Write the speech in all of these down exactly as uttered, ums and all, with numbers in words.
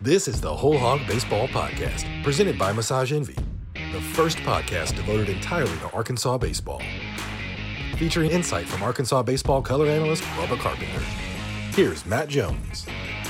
This is the Whole Hog Baseball Podcast, presented by Massage Envy, the first podcast devoted entirely to Arkansas baseball. Featuring insight from Arkansas baseball color analyst Bubba Carpenter. Here's Matt Jones.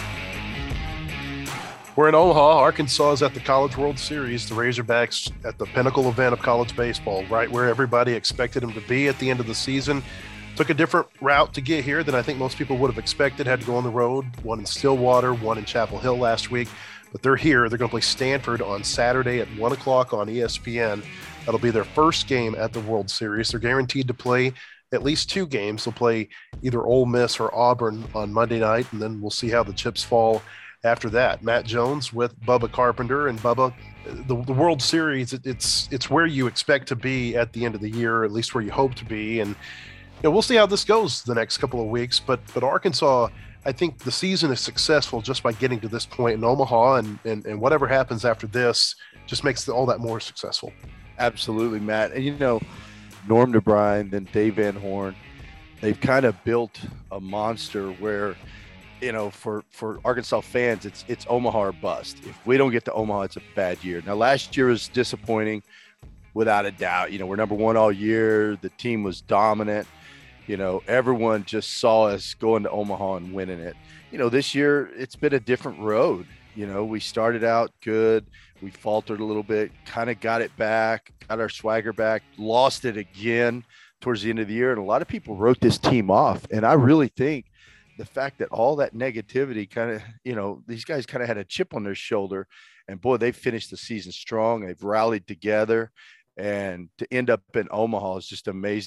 We're in Omaha. Arkansas is at the College World Series. The Razorbacks at the pinnacle event of college baseball, right where everybody expected them to be at the end of the season. Took a different route to get here than I think most people would have expected. Had to go on the road, one in Stillwater, one in Chapel Hill last week. But they're here. They're going to play Stanford on Saturday at one o'clock on E S P N. That'll be their first game at the World Series. They're guaranteed to play at least two games. They'll play either Ole Miss or Auburn on Monday night, and then we'll see how the chips fall after that. Matt Jones with Bubba Carpenter. And Bubba, the, the World Series, it, it's it's where you expect to be at the end of the year, at least where you hope to be. And you know, we'll see how this goes the next couple of weeks. But but Arkansas, I think the season is successful just by getting to this point in Omaha, and and, and whatever happens after this just makes all that more successful. Absolutely, Matt. And you know, Norm DeBrine, then Dave Van Horn, they've kind of built a monster where, you know, for, for Arkansas fans, it's it's Omaha or bust. If we don't get to Omaha, it's a bad year. Now, last year was disappointing, without a doubt. You know, we're number one all year. The team was dominant. You know, everyone just saw us going to Omaha and winning it. You know, this year it's been a different road. You know, we started out good. We faltered a little bit, kind of got it back, got our swagger back, lost it again towards the end of the year. And a lot of people wrote this team off. And I really think the fact that all that negativity kind of, you know, these guys kind of had a chip on their shoulder, and boy, they finished the season strong. They've rallied together, and to end up in Omaha is just amazing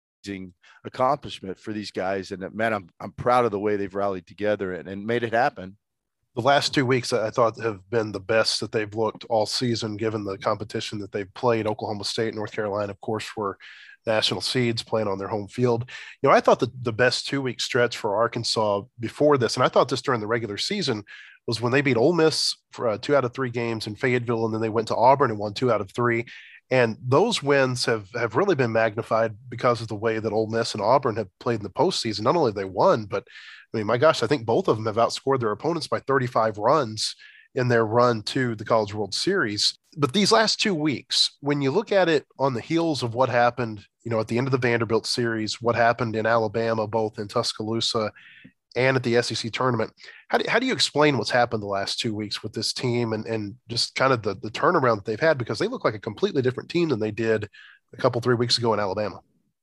accomplishment for these guys. And man, I'm, I'm proud of the way they've rallied together and, and made it happen. The last two weeks I thought have been the best that they've looked all season, given the competition that they've played. Oklahoma State, North Carolina, of course, were national seeds playing on their home field. You know, I thought that the best two-week stretch for Arkansas before this, and I thought this during the regular season, was when they beat Ole Miss for uh, two out of three games in Fayetteville, and then they went to Auburn and won two out of three. And those wins have, have really been magnified because of the way that Ole Miss and Auburn have played in the postseason. Not only have they won, but, I mean, my gosh, I think both of them have outscored their opponents by thirty-five runs in their run to the College World Series. But these last two weeks, when you look at it on the heels of what happened, you know, at the end of the Vanderbilt series, what happened in Alabama, both in Tuscaloosa and at the S E C tournament, how do, how do you explain what's happened the last two weeks with this team and, and just kind of the, the turnaround that they've had? Because they look like a completely different team than they did a couple, three weeks ago in Alabama.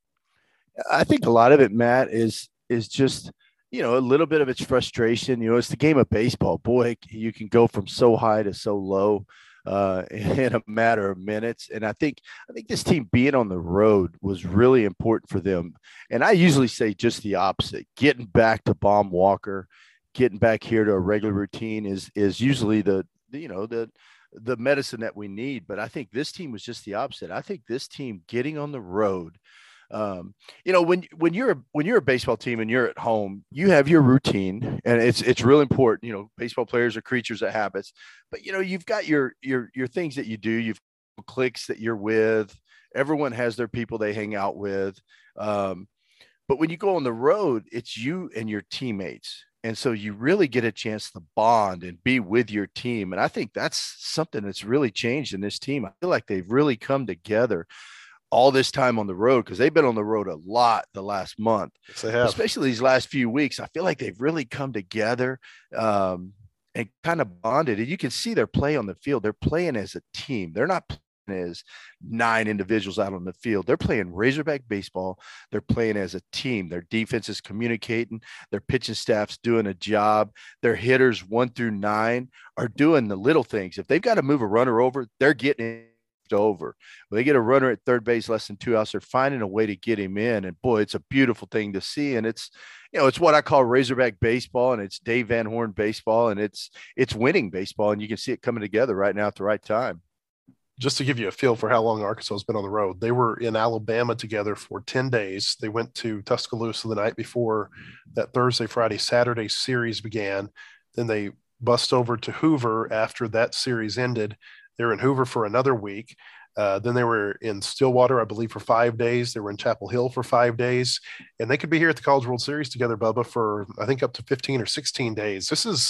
I think a lot of it, Matt, is is just, you know, a little bit of its frustration. You know, it's the game of baseball. Boy, you can go from so high to so low uh, in a matter of minutes. And I think I think this team being on the road was really important for them. And I usually say just the opposite. Getting back to Baum Walker, getting back here to a regular routine is is usually the, the you know the the medicine that we need. But I think this team was just the opposite. I think this team getting on the road. Um, you know, when, when you're, when you're a baseball team and you're at home, you have your routine, and it's, it's real important. You know, baseball players are creatures of habits, but you know, you've got your, your, your things that you do, you've got cliques that you're with, everyone has their people they hang out with. Um, but when you go on the road, it's you and your teammates. And so you really get a chance to bond and be with your team. And I think that's something that's really changed in this team. I feel like they've really come together all this time on the road, because they've been on the road a lot the last month. Yes, they have. Especially these last few weeks. I feel like they've really come together um, and kind of bonded. And you can see their play on the field. They're playing as a team. They're not playing as nine individuals out on the field. They're playing Razorback baseball. They're playing as a team. Their defense is communicating. Their pitching staff's doing a job. Their hitters one through nine are doing the little things. If they've got to move a runner over, they're getting it over. When they get a runner at third base, less than two outs, they're finding a way to get him in. And boy, it's a beautiful thing to see. And it's, you know, it's what I call Razorback baseball, and it's Dave Van Horn baseball, and it's, it's winning baseball. And you can see it coming together right now at the right time. Just to give you a feel for how long Arkansas has been on the road, they were in Alabama together for ten days. They went to Tuscaloosa the night before that Thursday, Friday, Saturday series began. Then they bust over to Hoover after that series ended. They were in Hoover for another week. Uh, then they were in Stillwater, I believe, for five days. They were in Chapel Hill for five days. And they could be here at the College World Series together, Bubba, for I think up to fifteen or sixteen days. This is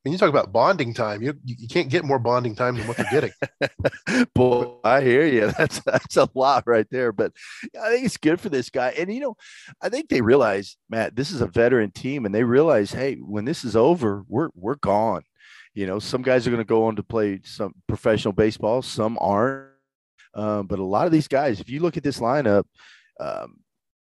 When you talk about bonding time, you you can't get more bonding time than what they're getting. Boy, I hear you. That's that's a lot right there. But I think it's good for this guy. And you know, I think they realize, Matt, this is a veteran team, and they realize, hey, when this is over, we're we're gone. You know, some guys are going to go on to play some professional baseball, some aren't. Um, but a lot of these guys, if you look at this lineup, um,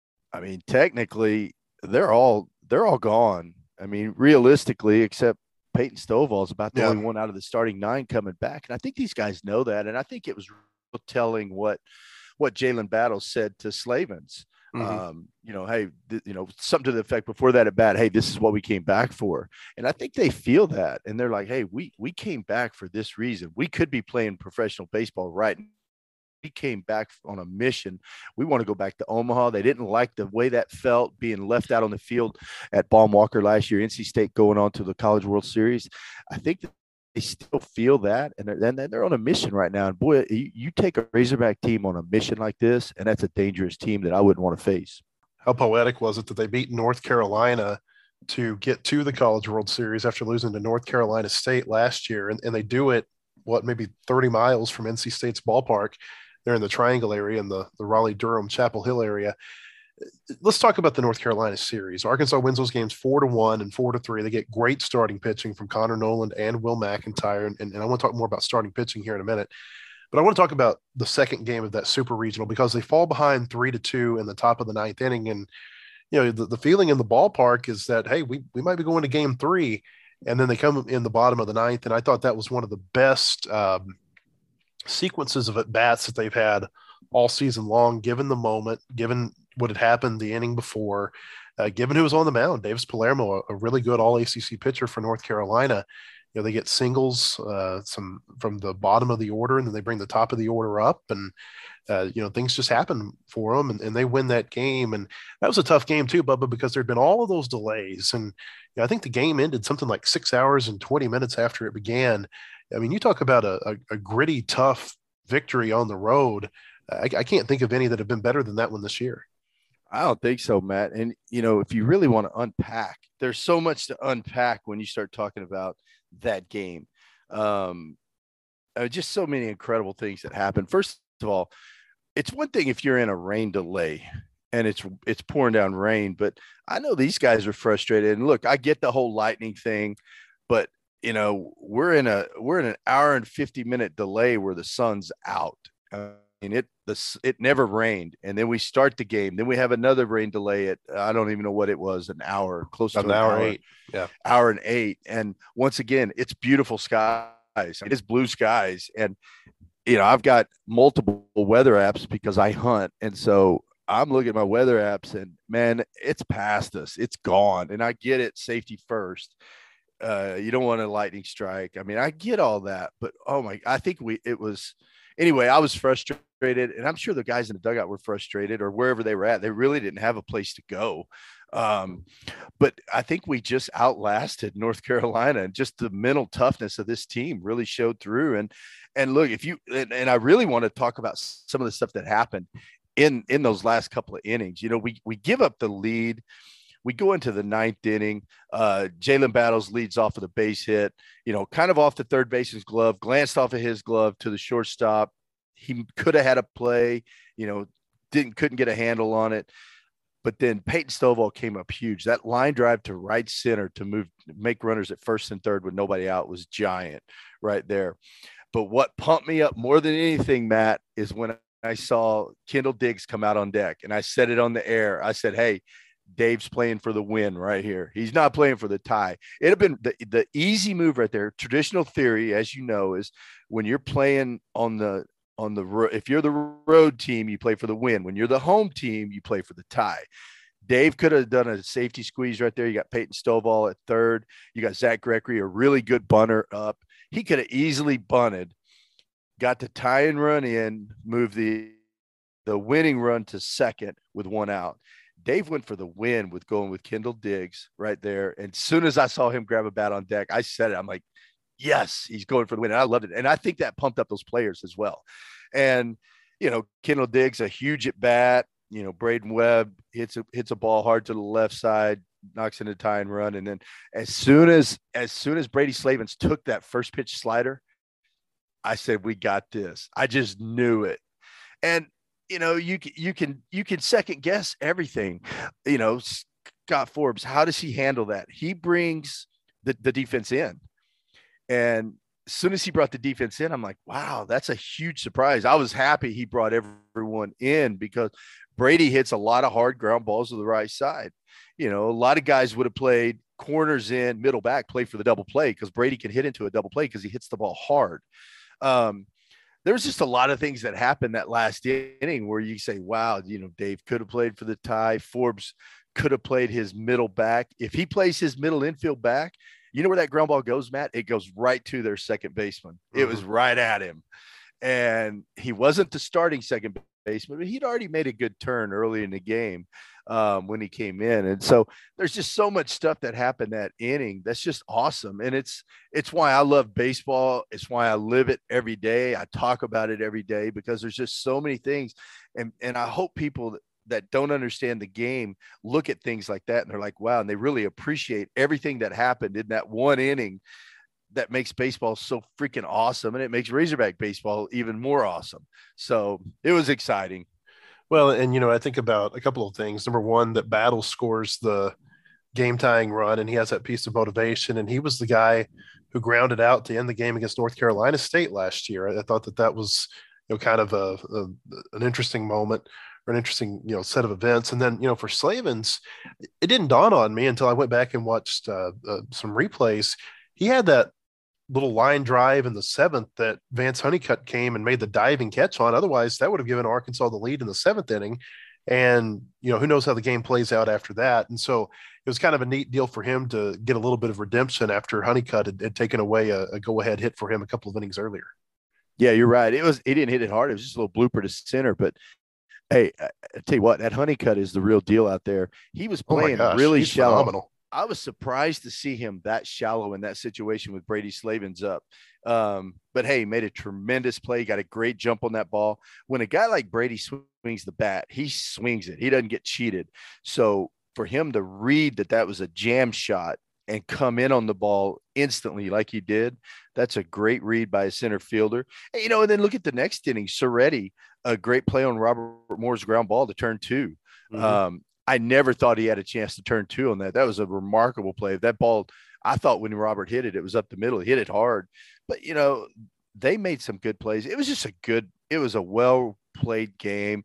I mean, technically, they're all they're all gone. I mean, realistically, except Peyton Stovall is about the Yeah. only one out of the starting nine coming back. And I think these guys know that. And I think it was real telling what what Jalen Battles said to Slavens. Mhm. Um, you know, hey, th- you know, something to the effect before that at bat, hey, this is what we came back for. And I think they feel that. And they're like, hey, we we came back for this reason. We could be playing professional baseball right now. We came back on a mission. We want to go back to Omaha. They didn't like the way that felt being left out on the field at Baum Walker last year, N C State going on to the College World Series. I think that they still feel that, and they're, and they're on a mission right now. And boy, you, you take a Razorback team on a mission like this, and that's a dangerous team that I wouldn't want to face. How poetic was it that they beat North Carolina to get to the College World Series after losing to North Carolina State last year? And, and they do it, what, maybe thirty miles from N C State's ballpark. They're in the Triangle area, in the, the Raleigh-Durham, Chapel Hill area. Let's talk about the North Carolina series. Arkansas wins those games four to one and four to three. They get great starting pitching from Connor Noland and Will McIntyre. And, and I want to talk more about starting pitching here in a minute. But I want to talk about the second game of that super regional, because they fall behind three to two in the top of the ninth inning. And, you know, the, the feeling in the ballpark is that, hey, we, we might be going to game three. And then they come in the bottom of the ninth. And I thought that was one of the best um, sequences of at-bats that they've had all season long, given the moment, given what had happened the inning before, uh, given who was on the mound. Davis Palermo, a, a really good all A C C pitcher for North Carolina. You know, they get singles uh, some from the bottom of the order, and then they bring the top of the order up, and uh, you know, things just happen for them, and, and they win that game. And that was a tough game too, Bubba, because there'd been all of those delays, and you know, I think the game ended something like six hours and twenty minutes after it began. I mean, you talk about a, a, a gritty, tough victory on the road. I, I can't think of any that have been better than that one this year. I don't think so, Matt. And, you know, if you really want to unpack, there's so much to unpack when you start talking about that game. Um, uh, just so many incredible things that happened. First of all, it's one thing if you're in a rain delay and it's it's pouring down rain, but I know these guys are frustrated. And look, I get the whole lightning thing, but you know, we're in a we're in an hour and fifty minute delay where the sun's out. Uh, and it the it never rained, and then we start the game. Then we have another rain delay at I don't even know what it was, an hour, close to an an hour, hour, eight, yeah, hour and eight. And once again, it's beautiful skies. It is blue skies, and you know I've got multiple weather apps because I hunt, and so I'm looking at my weather apps, and man, it's past us. It's gone, and I get it. Safety first. Uh, you don't want a lightning strike. I mean, I get all that, but oh my, I think we, it was, anyway, I was frustrated, and I'm sure the guys in the dugout were frustrated, or wherever they were at. They really didn't have a place to go. Um, but I think we just outlasted North Carolina, and just the mental toughness of this team really showed through. And, and look, if you, and, and I really want to talk about some of the stuff that happened in, in those last couple of innings. You know, we, we give up the lead. We go into the ninth inning. Uh, Jalen Battles leads off of the base hit, you know, kind of off the third baseman's glove, glanced off of his glove to the shortstop. He could have had a play, you know, didn't, couldn't get a handle on it. But then Peyton Stovall came up huge. That line drive to right center to move, make runners at first and third with nobody out was giant right there. But what pumped me up more than anything, Matt, is when I saw Kendall Diggs come out on deck, and I said it on the air. I said, hey, Dave's playing for the win right here. He's not playing for the tie. It'd have been the, the easy move right there. Traditional theory, as you know, is when you're playing on the on the road, if you're the road team, you play for the win. When you're the home team, you play for the tie. Dave could have done a safety squeeze right there. You got Peyton Stovall at third. You got Zach Gregory, a really good bunter up. He could have easily bunted, got the tie and run in, move the the winning run to second with one out. Dave went for the win with going with Kendall Diggs right there. And as soon as I saw him grab a bat on deck, I said it. I'm like, yes, he's going for the win. And I loved it. And I think that pumped up those players as well. And, you know, Kendall Diggs, a huge at bat. You know, Braden Webb hits a, hits a ball hard to the left side. knocks in a tie and run. And then as soon as as soon as Brady Slavens took that first pitch slider, I said, we got this. I just knew it. And you know, you you can you can second guess everything. You know, Scott Forbes, how does he handle that? He brings the, the defense in. And as soon as he brought the defense in, I'm like, wow, that's a huge surprise. I was happy he brought everyone in because Brady hits a lot of hard ground balls to the right side. You know, a lot of guys would have played corners in, middle back, play for the double play because Brady can hit into a double play because he hits the ball hard. Um, there was just a lot of things that happened that last inning where you say, wow, you know, Dave could have played for the tie. Forbes could have played his middle back. If he plays his middle infield back, you know where that ground ball goes, Matt? It goes right to their second baseman. Mm-hmm. It was right at him. And he wasn't the starting second baseman, but he'd already made a good turn early in the game um, when he came in. And so there's just so much stuff that happened that inning. That's just awesome. And it's, it's why I love baseball. It's why I live it every day. I talk about it every day because there's just so many things. And, and I hope people that, that don't understand the game look at things like that and they're like, wow. And they really appreciate everything that happened in that one inning that makes baseball so freaking awesome. And it makes Razorback baseball even more awesome. So it was exciting. Well, and, you know, I think about a couple of things. Number one, that Battle scores the game tying run and he has that piece of motivation. And he was the guy who grounded out to end the game against North Carolina State last year. I, I thought that that was, you know, kind of a, a an interesting moment. An interesting, you know, set of events. And then, you know, for Slavens, it didn't dawn on me until I went back and watched uh, uh, some replays. He had that little line drive in the seventh that Vance Honeycutt came and made the diving catch on. Otherwise, that would have given Arkansas the lead in the seventh inning. And, you know, who knows how the game plays out after that. And so it was kind of a neat deal for him to get a little bit of redemption after Honeycutt had, had taken away a, a go-ahead hit for him a couple of innings earlier. Yeah, you're right. It was, he didn't hit it hard. It was just a little blooper to center, but hey, I tell you what, that Honeycutt is the real deal out there. He was playing oh really He's shallow. Phenomenal. I was surprised to see him that shallow in that situation with Brady Slavens up. Um, but hey, made a tremendous play. Got a great jump on that ball. When a guy like Brady swings the bat, he swings it. He doesn't get cheated. So for him to read that that was a jam shot and come in on the ball instantly like he did, that's a great read by a center fielder. And, you know, and then look at the next inning, Soretti, a great play on Robert Moore's ground ball to turn two. Mm-hmm. Um, I never thought he had a chance to turn two on that. That was a remarkable play. That ball, I thought when Robert hit it, it was up the middle. He hit it hard. But, you know, they made some good plays. It was just a good, it was a well-played game.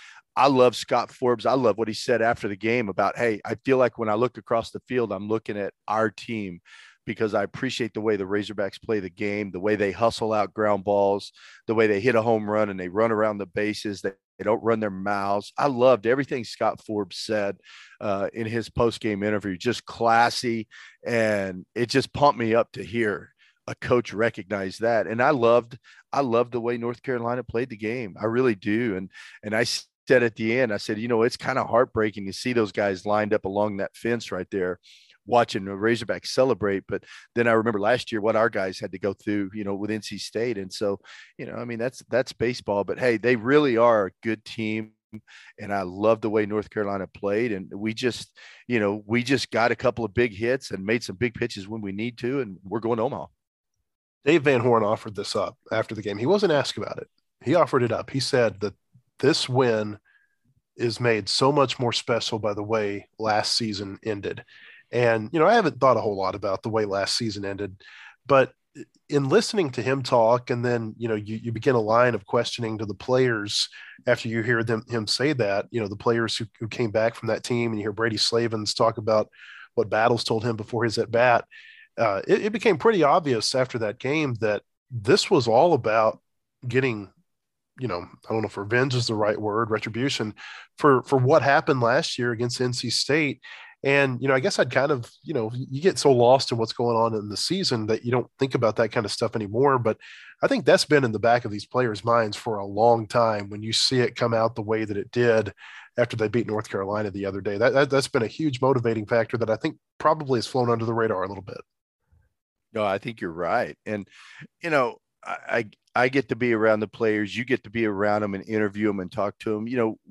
I love Scott Forbes. I love what he said after the game about, hey, I feel like when I look across the field, I'm looking at our team because I appreciate the way the Razorbacks play the game, the way they hustle out ground balls, the way they hit a home run and they run around the bases. They, they don't run their mouths. I loved everything Scott Forbes said uh, in his post-game interview, just classy. And it just pumped me up to hear a coach recognize that. And I loved, I loved the way North Carolina played the game. I really do. And, and I said at the end, I said, you know, it's kind of heartbreaking to see those guys lined up along that fence right there, watching the Razorbacks celebrate. But then I remember last year what our guys had to go through, you know, with N C State. And so, you know, I mean, that's, that's baseball, but hey, they really are a good team. And I love the way North Carolina played. And we just, you know, we just got a couple of big hits and made some big pitches when we need to, and we're going to Omaha. Dave Van Horn offered this up after the game. He wasn't asked about it. He offered it up. He said that this win is made so much more special by the way last season ended. And, you know, I haven't thought a whole lot about the way last season ended, but in listening to him talk, and then, you know, you, you begin a line of questioning to the players after you hear them, him say that, you know, the players who, who came back from that team, and you hear Brady Slavens talk about what Battles told him before his at bat. Uh, it, it became pretty obvious after that game that this was all about getting, you know, I don't know if revenge is the right word, retribution for, for what happened last year against N C State. And, you know, I guess I'd kind of, you know, you get so lost in what's going on in the season that you don't think about that kind of stuff anymore. But I think that's been in the back of these players' minds for a long time when you see it come out the way that it did after they beat North Carolina the other day. That, that, that's been a huge motivating factor that I think probably has flown under the radar a little bit. No, I think you're right. And, you know, I, I, I get to be around the players. You get to be around them and interview them and talk to them. You know, we,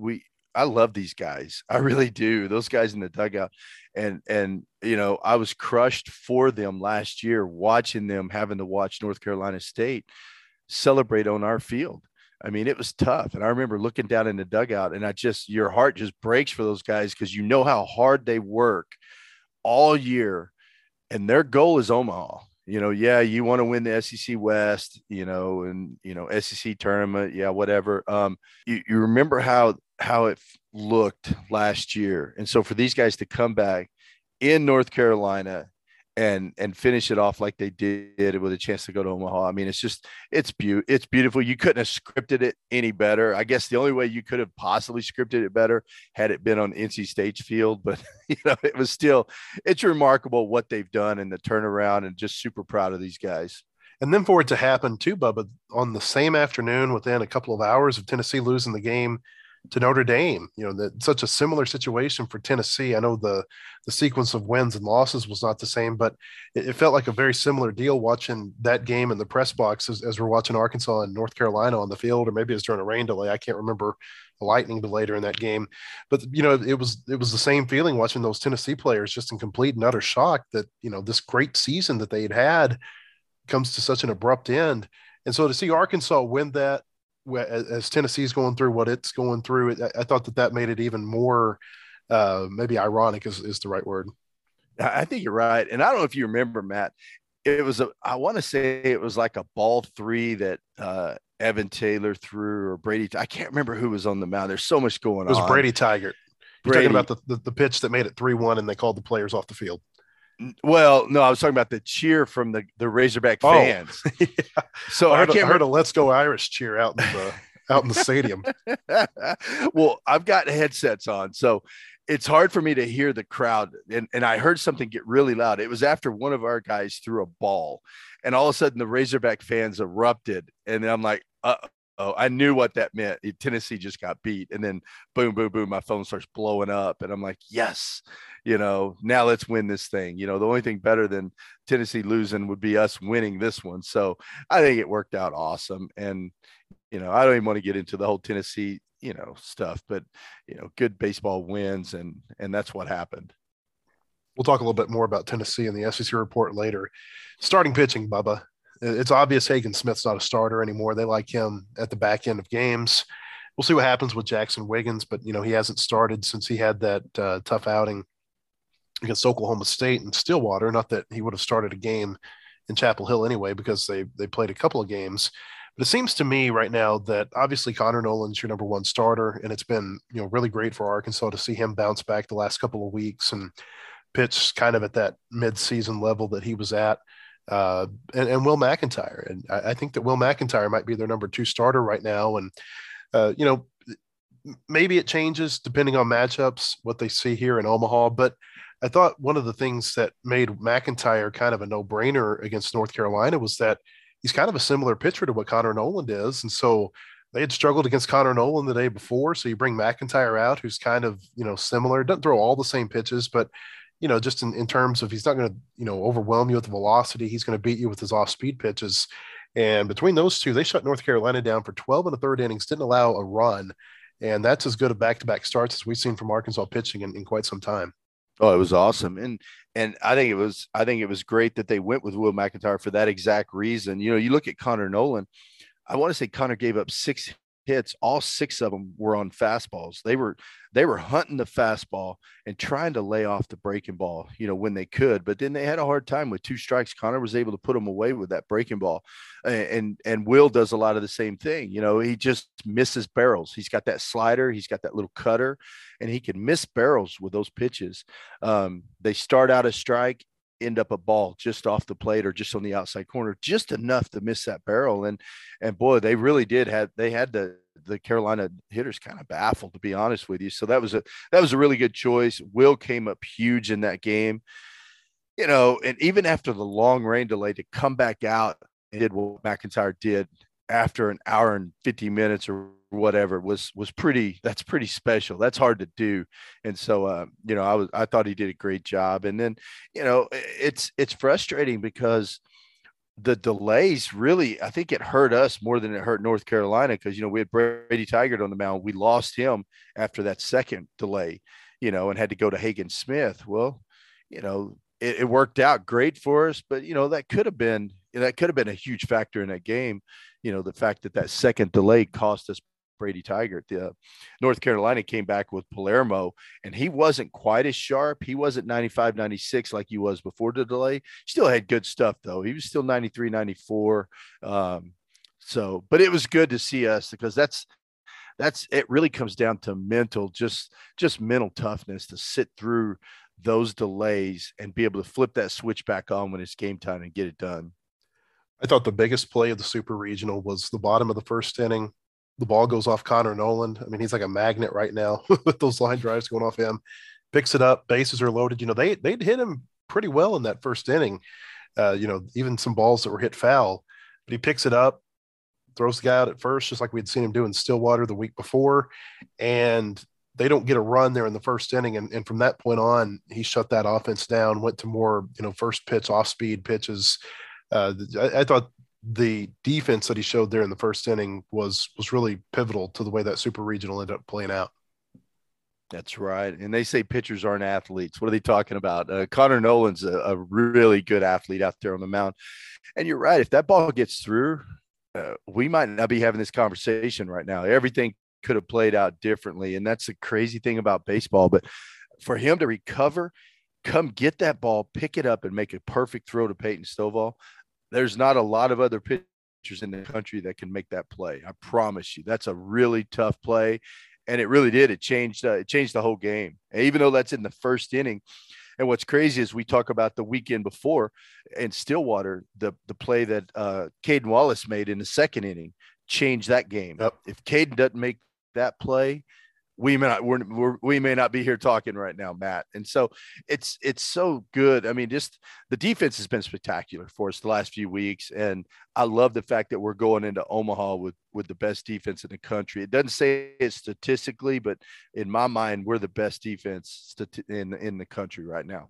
I love these guys. I really do. Those guys in the dugout. And, and, you know, I was crushed for them last year, watching them having to watch North Carolina State celebrate on our field. I mean, it was tough. And I remember looking down in the dugout, and I just, your heart just breaks for those guys, because you know how hard they work all year, and their goal is Omaha. You know, yeah, you want to win the S E C West, you know, and, you know, S E C tournament. Yeah, whatever. Um, you, you remember how, how it looked last year. And so for these guys to come back in North Carolina and, and finish it off like they did with a chance to go to Omaha. I mean, it's just, it's beautiful. It's beautiful. You couldn't have scripted it any better. I guess the only way you could have possibly scripted it better had it been on N C State's field, but you know, it was still, it's remarkable what they've done and the turnaround, and just super proud of these guys. And then for it to happen too, Bubba, on the same afternoon, within a couple of hours of Tennessee losing the game to Notre Dame, you know, that such a similar situation for Tennessee. I know the the sequence of wins and losses was not the same, but it, it felt like a very similar deal watching that game in the press box as, as we're watching Arkansas and North Carolina on the field, or maybe it was during a rain delay. I can't remember a lightning delay during that game, but you know, it was it was the same feeling watching those Tennessee players just in complete and utter shock that, you know, this great season that they had had comes to such an abrupt end. And so to see Arkansas win that, as Tennessee's going through what it's going through, I thought that that made it even more, uh, maybe ironic is, is the right word. I think you're right. And I don't know if you remember, Matt, it was a, I want to say it was like a ball three that uh, Evan Taylor threw, or Brady. I can't remember who was on the mound. There's so much going on. It was on. Brady Tigert. You're Brady. talking about the, the, the pitch that made it three one and they called the players off the field. Well, no, I was talking about the cheer from the, the Razorback fans. Oh. Yeah. So I heard, I, can't I heard a "Let's Go Irish" cheer out in the out in the stadium. Well, I've got headsets on, so it's hard for me to hear the crowd. And, and I heard something get really loud. It was after one of our guys threw a ball, and all of a sudden the Razorback fans erupted, and I'm like, uh oh, I knew what that meant. Tennessee just got beat. And then boom, boom, boom, my phone starts blowing up. And I'm like, yes, you know, now let's win this thing. You know, the only thing better than Tennessee losing would be us winning this one. So I think it worked out awesome. And, you know, I don't even want to get into the whole Tennessee, you know, stuff, but, you know, good baseball wins. And, and that's what happened. We'll talk a little bit more about Tennessee and the S E C report later. Starting pitching, Bubba. It's obvious Hagen Smith's not a starter anymore. They like him at the back end of games. We'll see what happens with Jackson Wiggins, but, you know, he hasn't started since he had that uh, tough outing against Oklahoma State and Stillwater. Not that he would have started a game in Chapel Hill anyway, because they they played a couple of games. But it seems to me right now that obviously Connor Noland's your number one starter, and it's been, you know, really great for Arkansas to see him bounce back the last couple of weeks and pitch kind of at that mid-season level that he was at. Uh, and, and Will McIntyre. And I, I think that Will McIntyre might be their number two starter right now. And, uh, you know, maybe it changes depending on matchups, what they see here in Omaha. But I thought one of the things that made McIntyre kind of a no-brainer against North Carolina was that he's kind of a similar pitcher to what Connor Noland is. And so they had struggled against Connor Noland the day before. So you bring McIntyre out, who's kind of, you know, similar, doesn't throw all the same pitches, but you know, just in, in terms of he's not going to, you know, overwhelm you with the velocity. He's going to beat you with his off-speed pitches. And between those two, they shut North Carolina down for twelve and a third innings, didn't allow a run. And that's as good a back-to-back starts as we've seen from Arkansas pitching in, in quite some time. Oh, it was awesome. And and I think it was I think it was great that they went with Will McIntyre for that exact reason. You know, you look at Connor Noland, I want to say Connor gave up six hits. All six of them were on fastballs. They were they were hunting the fastball and trying to lay off the breaking ball, you know, when they could. But then they had a hard time with two strikes. Connor was able to put them away with that breaking ball. And, and and Will does a lot of the same thing. You know, he just misses barrels. He's got that slider. He's got that little cutter, and he can miss barrels with those pitches. Um, they start out a strike, end up a ball just off the plate or just on the outside corner, just enough to miss that barrel. And, and boy, they really did have, they had the, the Carolina hitters kind of baffled, to be honest with you. So that was a, that was a really good choice. Will came up huge in that game, you know, and even after the long rain delay to come back out and did what McIntyre did after an hour and fifty minutes or whatever was, was pretty, that's pretty special. That's hard to do. And so, uh, you know, I was, I thought he did a great job. And then, you know, it's, it's frustrating because the delays really, I think it hurt us more than it hurt North Carolina because, you know, we had Brady Tigert on the mound. We lost him after that second delay, you know, and had to go to Hagen Smith. Well, you know, it, it worked out great for us, but, you know, that could have been, that could have been a huge factor in that game. You know, the fact that that second delay cost us Brady Tigert. The uh, North Carolina came back with Palermo, and he wasn't quite as sharp. He wasn't ninety-five, ninety-six like he was before the delay. Still had good stuff, though. He was still ninety-three, ninety-four. Um, so, but it was good to see us because that's, that's, it really comes down to mental, just, just mental toughness to sit through those delays and be able to flip that switch back on when it's game time and get it done. I thought the biggest play of the Super Regional was the bottom of the first inning. The ball goes off Connor Noland. I mean, he's like a magnet right now with those line drives going off him. Picks it up, bases are loaded. You know, they they'd hit him pretty well in that first inning. Uh, you know, even some balls that were hit foul. But he picks it up, throws the guy out at first, just like we'd seen him do in Stillwater the week before. And they don't get a run there in the first inning. And, and from that point on, he shut that offense down, went to more, you know, first pitch, off-speed pitches. Uh, I, I thought the defense that he showed there in the first inning was was really pivotal to the way that Super Regional ended up playing out. That's right. And they say pitchers aren't athletes. What are they talking about? Uh, Connor Noland's a, a really good athlete out there on the mound. And you're right. If that ball gets through, uh, we might not be having this conversation right now. Everything could have played out differently. And that's the crazy thing about baseball. But for him to recover, come get that ball, pick it up, and make a perfect throw to Peyton Stovall, there's not a lot of other pitchers in the country that can make that play. I promise you, that's a really tough play. And it really did. It changed, uh, it changed the whole game. And even though that's in the first inning. And what's crazy is we talk about the weekend before in Stillwater, the, the play that uh, Caden Wallace made in the second inning changed that game. Yep. If Caden doesn't make that play, we may not, we're, we're, we may not be here talking right now, Matt. And so it's, it's so good. I mean, just the defense has been spectacular for us the last few weeks. And I love the fact that we're going into Omaha with, with the best defense in the country. It doesn't say it statistically, but in my mind, we're the best defense in, in the country right now.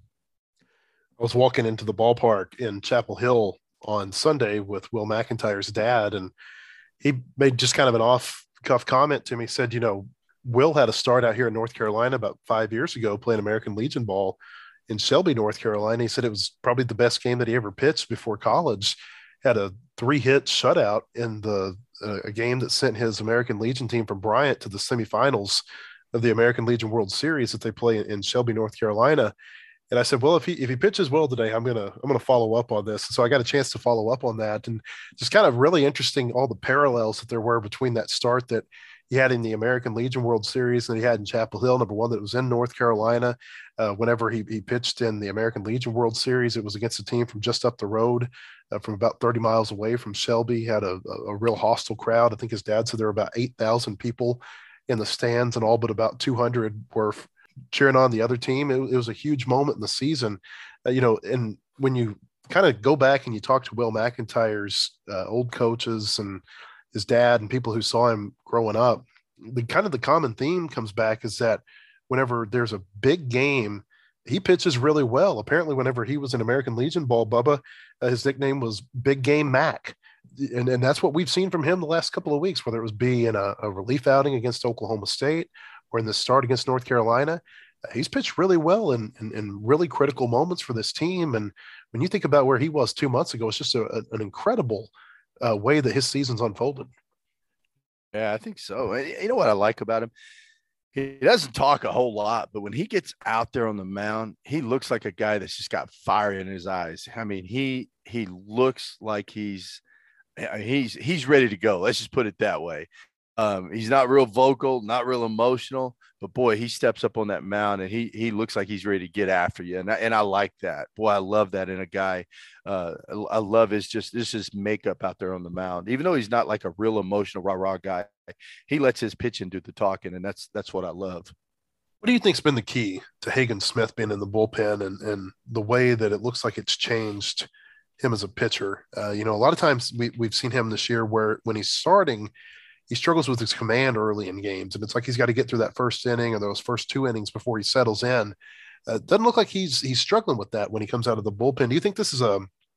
I was walking into the ballpark in Chapel Hill on Sunday with Will McIntyre's dad, and he made just kind of an off cuff comment to me. He said, you know, Will had a start out here in North Carolina about five years ago playing American Legion ball in Shelby, North Carolina. He said it was probably the best game that he ever pitched before college. Had a three-hit shutout in the uh, a game that sent his American Legion team from Bryant to the semifinals of the American Legion World Series that they play in Shelby, North Carolina. And I said, well, if he if he pitches well today, I'm gonna I'm gonna follow up on this. So I got a chance to follow up on that, and just kind of really interesting all the parallels that there were between that start that he had in the American Legion World Series that he had in Chapel Hill, number one, that was in North Carolina. Uh, whenever he, he pitched in the American Legion World Series, it was against a team from just up the road, uh, from about thirty miles away from Shelby. He had a, a, a real hostile crowd. I think his dad said there were about eight thousand people in the stands, and all but about two hundred were cheering on the other team. It, it was a huge moment in the season, uh, you know, and when you kind of go back and you talk to Will McIntyre's uh, old coaches and his dad and people who saw him growing up, the kind of the common theme comes back is that whenever there's a big game, he pitches really well. Apparently, whenever he was in American Legion ball, Bubba, uh, his nickname was Big Game Mac. And, and that's what we've seen from him the last couple of weeks, whether it was be in a, a relief outing against Oklahoma State or in the start against North Carolina. Uh, he's pitched really well in, in, in really critical moments for this team. And when you think about where he was two months ago, it's just a, a, an incredible uh, way that his season's unfolded. Yeah, I think so. You know what I like about him? He doesn't talk a whole lot, but when he gets out there on the mound, he looks like a guy that's just got fire in his eyes. I mean, he he looks like he's he's he's ready to go. Let's just put it that way. Um, he's not real vocal, not real emotional, but boy, he steps up on that mound and he he looks like he's ready to get after you. And I, and I like that. Boy, I love that in a guy. Uh, I love his just this is makeup out there on the mound. Even though he's not like a real emotional rah rah guy, he lets his pitching do the talking, and that's that's what I love. What do you think's been the key to Hagen Smith being in the bullpen and and the way that it looks like it's changed him as a pitcher? Uh, you know, a lot of times we we've seen him this year where when he's starting, he struggles with his command early in games, and it's like he's got to get through that first inning or those first two innings before he settles in. Uh, doesn't look like he's he's struggling with that when he comes out of the bullpen. Do you think this is a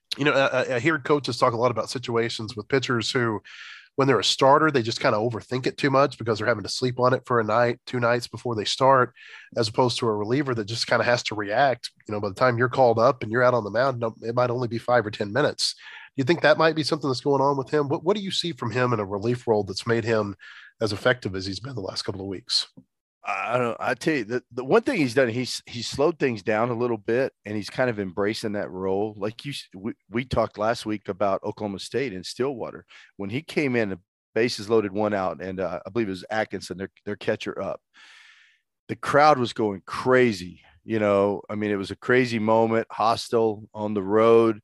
You know, I, I hear coaches talk a lot about situations with pitchers who, when they're a starter, they just kind of overthink it too much because they're having to sleep on it for a night, two nights before they start, as opposed to a reliever that just kind of has to react. You know, by the time you're called up and you're out on the mound, it might only be five or ten minutes. Do you think that might be something that's going on with him? What What do you see from him in a relief role that's made him as effective as he's been the last couple of weeks? I don't. I tell you, the, the one thing he's done, he's he's slowed things down a little bit, and he's kind of embracing that role. Like you, we, we talked last week about Oklahoma State and Stillwater when he came in, the bases loaded, one out, and uh, I believe it was Atkinson, their their catcher, up. The crowd was going crazy. You know, I mean, it was a crazy moment, hostile on the road.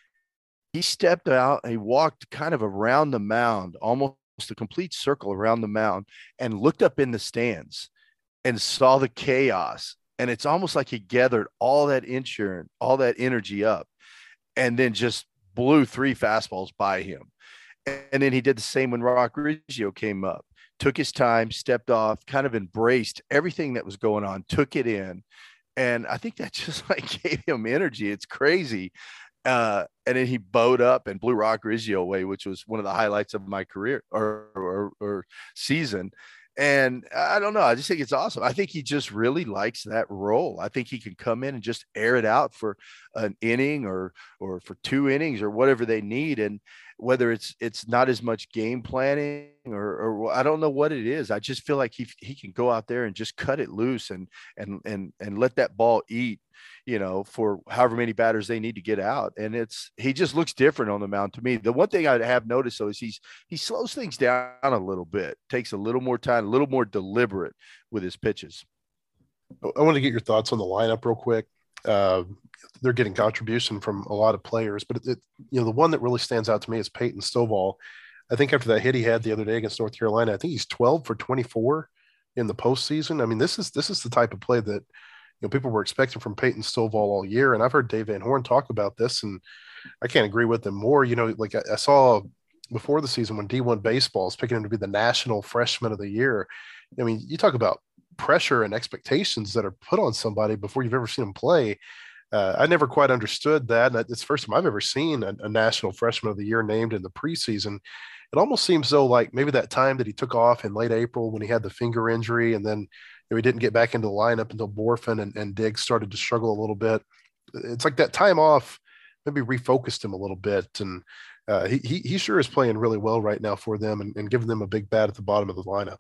He stepped out, he walked kind of around the mound, almost a complete circle around the mound, and looked up in the stands and saw the chaos. And it's almost like he gathered all that insurance, all that energy up, and then just blew three fastballs by him. And then he did the same when Rock Riggio came up, took his time, stepped off, kind of embraced everything that was going on, took it in. And I think that just like gave him energy. It's crazy. Uh, and then he bowed up and blew Rock Riggio away, which was one of the highlights of my career or, or, or season. And I don't know. I just think it's awesome. I think he just really likes that role. I think he can come in and just air it out for an inning or or for two innings or whatever they need. And whether it's it's not as much game planning or, or I don't know what it is. I just feel like he he can go out there and just cut it loose and and and and let that ball eat, you know, for however many batters they need to get out. And it's, he just looks different on the mound to me. The one thing I have noticed though is he's, he slows things down a little bit, takes a little more time, a little more deliberate with his pitches. I want to get your thoughts on the lineup real quick. Uh, they're getting contribution from a lot of players, but it, it, you know, the one that really stands out to me is Peyton Stovall. I think after that hit he had the other day against North Carolina, I think he's twelve for twenty-four in the postseason. I mean, this is, this is the type of play that, you know, people were expecting from Peyton Stovall all year. And I've heard Dave Van Horn talk about this, and I can't agree with him more. You know, like I, I saw before the season when D one Baseball is picking him to be the national freshman of the year. I mean, you talk about pressure and expectations that are put on somebody before you've ever seen him play. Uh, I never quite understood that. And it's the first time I've ever seen a, a national freshman of the year named in the preseason. It almost seems though like maybe that time that he took off in late April when he had the finger injury, and then you know, he didn't get back into the lineup until Borfin and, and Diggs started to struggle a little bit. It's like that time off maybe refocused him a little bit. And uh, he, he he sure is playing really well right now for them and, and giving them a big bat at the bottom of the lineup.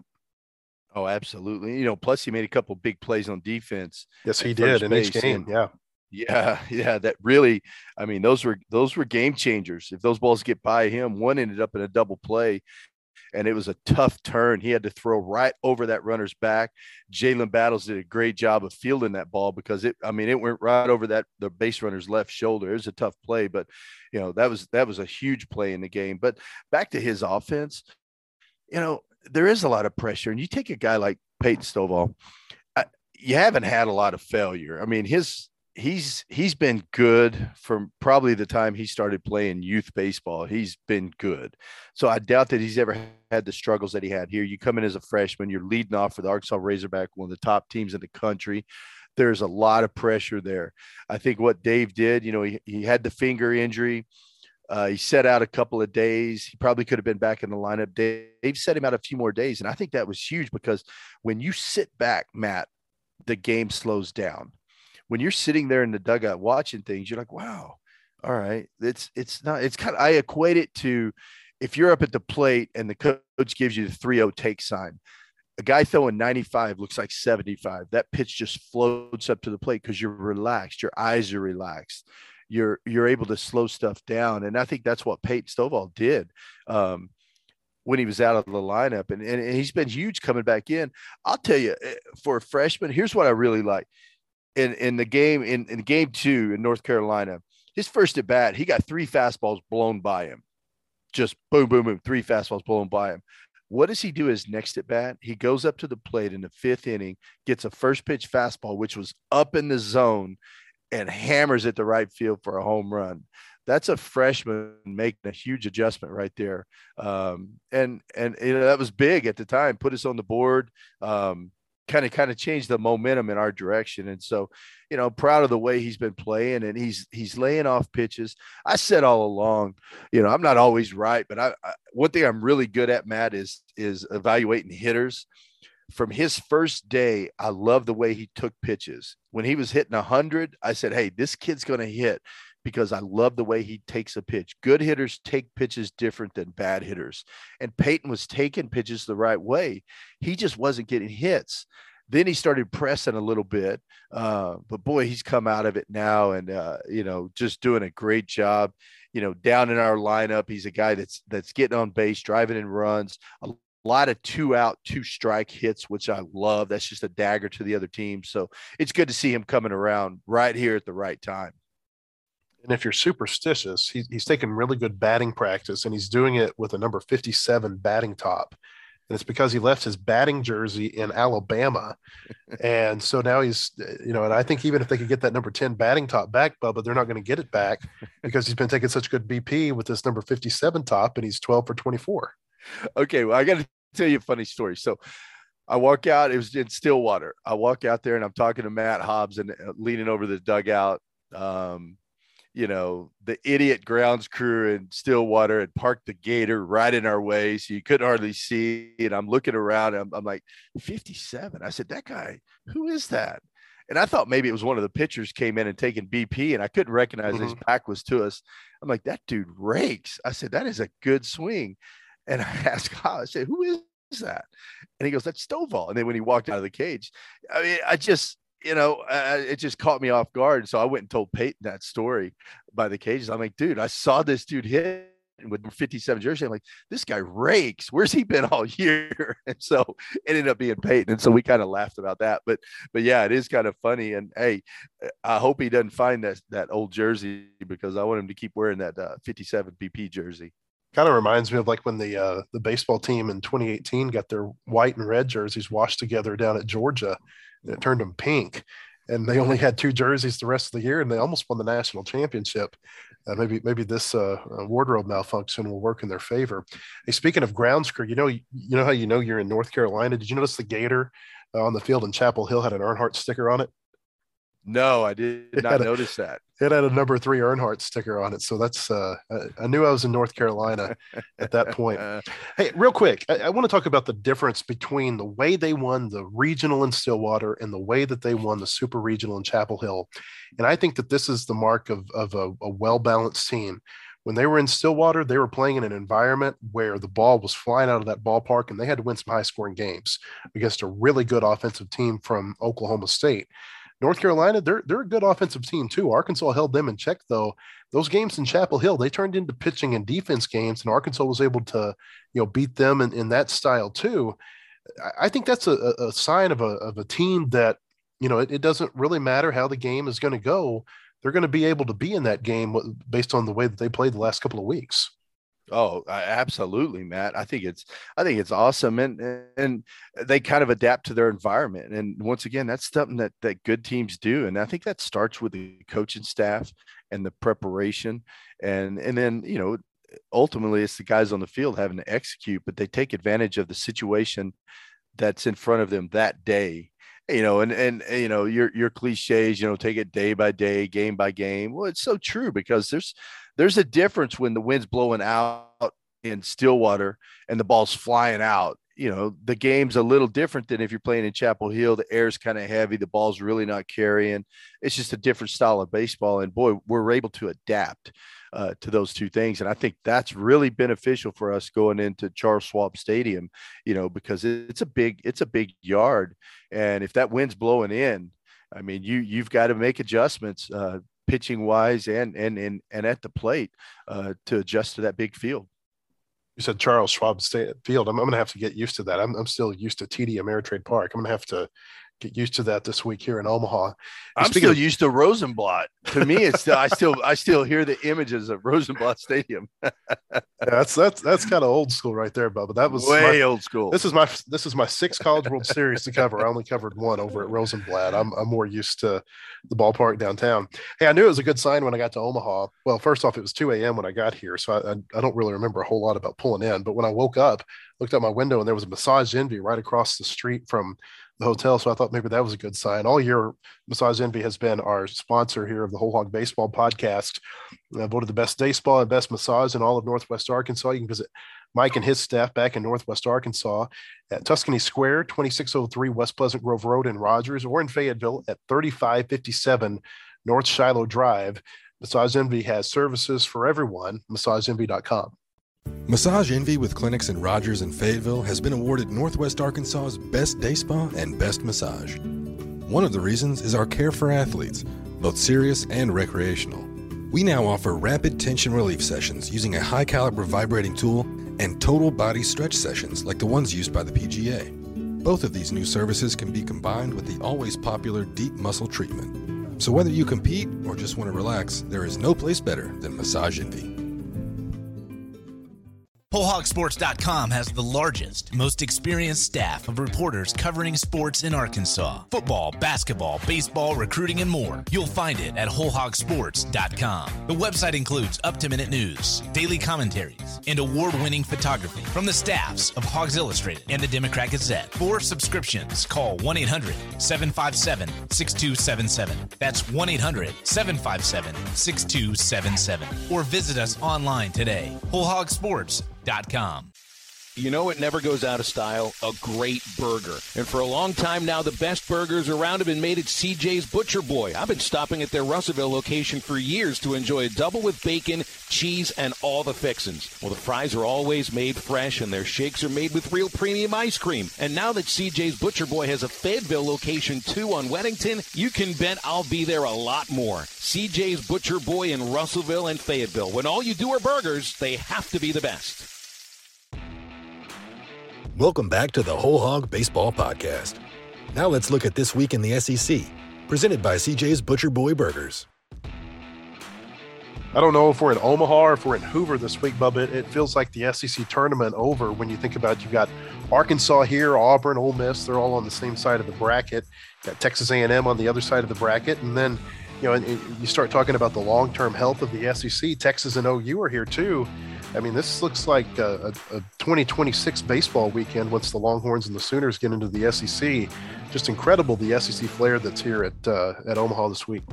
Oh, absolutely. You know, plus he made a couple big plays on defense. Yes, he did in each game. And, yeah. Yeah. Yeah. That really, I mean, those were, those were game changers. If those balls get by him, one ended up in a double play, and it was a tough turn. He had to throw right over that runner's back. Jalen Battles did a great job of fielding that ball because it, I mean, it went right over that, the base runner's left shoulder. It was a tough play, but you know, that was, that was a huge play in the game. But back to his offense, you know, there is a lot of pressure, and you take a guy like Peyton Stovall, I, you haven't had a lot of failure. I mean, his, he's, he's been good from probably the time he started playing youth baseball. He's been good. So I doubt that he's ever had the struggles that he had here. You come in as a freshman, you're leading off for the Arkansas Razorback, one of the top teams in the country. There's a lot of pressure there. I think what Dave did, you know, he, he had the finger injury. Uh, he set out a couple of days. He probably could have been back in the lineup. Dave set him out a few more days. And I think that was huge because when you sit back, Matt, the game slows down. When you're sitting there in the dugout watching things, you're like, wow, all right. It's, it's not, it's kind of, I equate it to if you're up at the plate and the coach gives you the three oh take sign, a guy throwing ninety-five looks like seventy-five. That pitch just floats up to the plate because you're relaxed. Your eyes are relaxed. You're you're able to slow stuff down. And I think that's what Peyton Stovall did um, when he was out of the lineup. And, and, and he's been huge coming back in. I'll tell you, for a freshman, here's what I really like. In in the game, in, in game two in North Carolina, his first at bat, he got three fastballs blown by him. Just boom, boom, boom, three fastballs blown by him. What does he do his next at bat? He goes up to the plate in the fifth inning, gets a first pitch fastball, which was up in the zone, and hammers it to right field for a home run. That's a freshman making a huge adjustment right there. Um, and, and, you know, that was big at the time, put us on the board. Um, kind of kind of changed the momentum in our direction. And so, you know, proud of the way he's been playing, and he's he's laying off pitches. I said all along, you know, I'm not always right, but I, I one thing I'm really good at, Matt, is is evaluating hitters. From his first day, I love the way he took pitches. When he was hitting one hundred, I said, hey, this kid's going to hit, because I love the way he takes a pitch. Good hitters take pitches different than bad hitters. And Peyton was taking pitches the right way. He just wasn't getting hits. Then he started pressing a little bit. Uh, but boy, he's come out of it now, and, uh, you know, just doing a great job. You know, down in our lineup, he's a guy that's, that's getting on base, driving in runs, a lot of two out, two strike hits, which I love. That's just a dagger to the other team. So it's good to see him coming around right here at the right time. And if you're superstitious, he, he's taking really good batting practice, and he's doing it with a number fifty-seven batting top. And it's because he left his batting jersey in Alabama. And so now he's, you know, and I think even if they could get that number ten batting top back, Bubba, they're not going to get it back, because he's been taking such good B P with this number fifty-seven top, and he's twelve for twenty-four. Okay, well, I got to tell you a funny story. So I walk out, it was in Stillwater. I walk out there and I'm talking to Matt Hobbs and uh, leaning over the dugout. Um, you know, the idiot grounds crew in Stillwater had parked the Gator right in our way, so you couldn't hardly see. And I'm looking around, and I'm, I'm like, fifty-seven. I said, that guy, who is that? And I thought maybe it was one of the pitchers came in and taken B P, and I couldn't recognize mm-hmm. his back was to us. I'm like, that dude rakes. I said, that is a good swing. And I asked Kyle, I said, who is that? And he goes, that's Stovall. And then when he walked out of the cage, I mean, I just, you know, uh, it just caught me off guard. So I went and told Peyton that story by the cages. I'm like, dude, I saw this dude hit with fifty-seven jersey. I'm like, this guy rakes. Where's he been all year? And so it ended up being Peyton. And so we kind of laughed about that. But, but yeah, it is kind of funny. And hey, I hope he doesn't find that, that old jersey, because I want him to keep wearing that uh, fifty-seven B P jersey. Kind of reminds me of like when the uh, the baseball team in twenty eighteen got their white and red jerseys washed together down at Georgia, and it turned them pink. And they only had two jerseys the rest of the year, and they almost won the national championship. Uh, maybe maybe this uh, wardrobe malfunction will work in their favor. Hey, speaking of grounds crew, you know you know how you know you're in North Carolina? Did you notice the Gator uh, on the field in Chapel Hill had an Earnhardt sticker on it? No, I did not a, notice that. It had a number three Earnhardt sticker on it. So that's, uh, I, I knew I was in North Carolina at that point. Hey, real quick, I, I want to talk about the difference between the way they won the regional in Stillwater and the way that they won the super regional in Chapel Hill. And I think that this is the mark of, of a, a well-balanced team. When they were in Stillwater, they were playing in an environment where the ball was flying out of that ballpark, and they had to win some high-scoring games against a really good offensive team from Oklahoma State. North Carolina, they're they're a good offensive team too. Arkansas held them in check, though. Those games in Chapel Hill, they turned into pitching and defense games, and Arkansas was able to, you know, beat them in, in that style too. I think that's a, a sign of a of a team that, you know, it, it doesn't really matter how the game is going to go. They're going to be able to be in that game based on the way that they played the last couple of weeks. Oh, absolutely, Matt. I think it's, I think it's awesome. And, and they kind of adapt to their environment. And once again, that's something that, that good teams do. And I think that starts with the coaching staff and the preparation. And, and then, you know, ultimately it's the guys on the field having to execute, but they take advantage of the situation that's in front of them that day. You know, and, and, you know, your, your cliches, you know, take it day by day, game by game. Well, it's so true, because there's, there's a difference when the wind's blowing out in Stillwater and the ball's flying out. You know, the game's a little different than if you're playing in Chapel Hill. The air's kind of heavy. The ball's really not carrying. It's just a different style of baseball. And boy, we're able to adapt uh, to those two things. And I think that's really beneficial for us going into Charles Schwab Stadium, you know, because it's a big, it's a big yard. And if that wind's blowing in, I mean, you, you've got to make adjustments uh, pitching wise and, and, and, and at the plate uh, to adjust to that big field. You said Charles Schwab Field. I'm, I'm going to have to get used to that. I'm, I'm still used to T D Ameritrade Park. I'm going to have to get used to that this week here in Omaha. And I'm still of, used to Rosenblatt. To me, it's still, I still I still hear the images of Rosenblatt Stadium. yeah, that's that's that's kind of old school right there, Bubba. That was way my, old school. This is my this is my sixth College World Series to cover. I only covered one over at Rosenblatt. I'm I'm more used to the ballpark downtown. Hey, I knew it was a good sign when I got to Omaha. Well, first off, it was two a.m. when I got here, so I, I I don't really remember a whole lot about pulling in. But when I woke up, looked out my window, and there was a Massage Envy right across the street from the hotel. So I thought maybe that was a good sign. All year, Massage Envy has been our sponsor here of the Whole Hog Baseball podcast. Uh, voted the best day spa and best massage in all of Northwest Arkansas. You can visit Mike and his staff back in Northwest Arkansas at Tuscany Square, twenty-six oh three West Pleasant Grove Road in Rogers, or in Fayetteville at thirty-five fifty-seven North Shiloh Drive. Massage Envy has services for everyone. massage envy dot com. Massage Envy with clinics in Rogers and Fayetteville has been awarded Northwest Arkansas's Best Day Spa and Best Massage. One of the reasons is our care for athletes, both serious and recreational. We now offer rapid tension relief sessions using a high-caliber vibrating tool and total body stretch sessions like the ones used by the P G A. Both of these new services can be combined with the always popular deep muscle treatment. So whether you compete or just want to relax, there is no place better than Massage Envy. Whole Hog Sports dot com has the largest, most experienced staff of reporters covering sports in Arkansas. Football, basketball, baseball, recruiting, and more. You'll find it at Whole Hog Sports dot com. The website includes up-to-minute news, daily commentaries, and award-winning photography from the staffs of Hogs Illustrated and the Democrat Gazette. For subscriptions, call one eight hundred seven five seven six two seven seven. That's one eight hundred seven five seven six two seven seven. Or visit us online today. Whole Hog Sports dot com. You know, it never goes out of style, a great burger. And for a long time now, the best burgers around have been made at C J's Butcher Boy. I've been stopping at their Russellville location for years to enjoy a double with bacon, cheese, and all the fixins. Well, the fries are always made fresh, and their shakes are made with real premium ice cream. And now that C J's Butcher Boy has a Fayetteville location, too, on Weddington, you can bet I'll be there a lot more. C J's Butcher Boy in Russellville and Fayetteville. When all you do are burgers, they have to be the best. Welcome back to the Whole Hog Baseball Podcast. Now let's look at this week in the S E C, presented by C J's Butcher Boy Burgers. I don't know if we're in Omaha or if we're in Hoover this week, Bubba. It, it feels like the S E C tournament over when you think about, you've got Arkansas here, Auburn, Ole Miss. They're all on the same side of the bracket. You've got Texas A and M on the other side of the bracket. And then, you know, and, and you start talking about the long-term health of the S E C. Texas and O U are here too. I mean, this looks like a, a, a twenty twenty-six baseball weekend once the Longhorns and the Sooners get into the S E C. Just incredible, the S E C flair that's here at uh, at Omaha this week.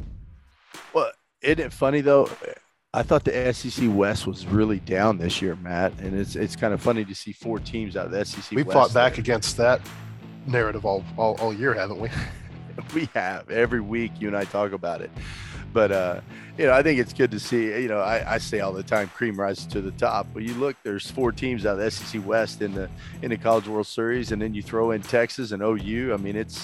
Well, isn't it funny, though? I thought the S E C West was really down this year, Matt, and it's it's kind of funny to see four teams out of the S E C We West. fought back there. against that narrative all, all, all year, haven't we? We have. Every week you and I talk about it. But, uh, you know, I think it's good to see, you know, I, I say all the time, cream rises to the top. But you look, there's four teams out of the S E C West in the in the College World Series, and then you throw in Texas and O U. I mean, it's,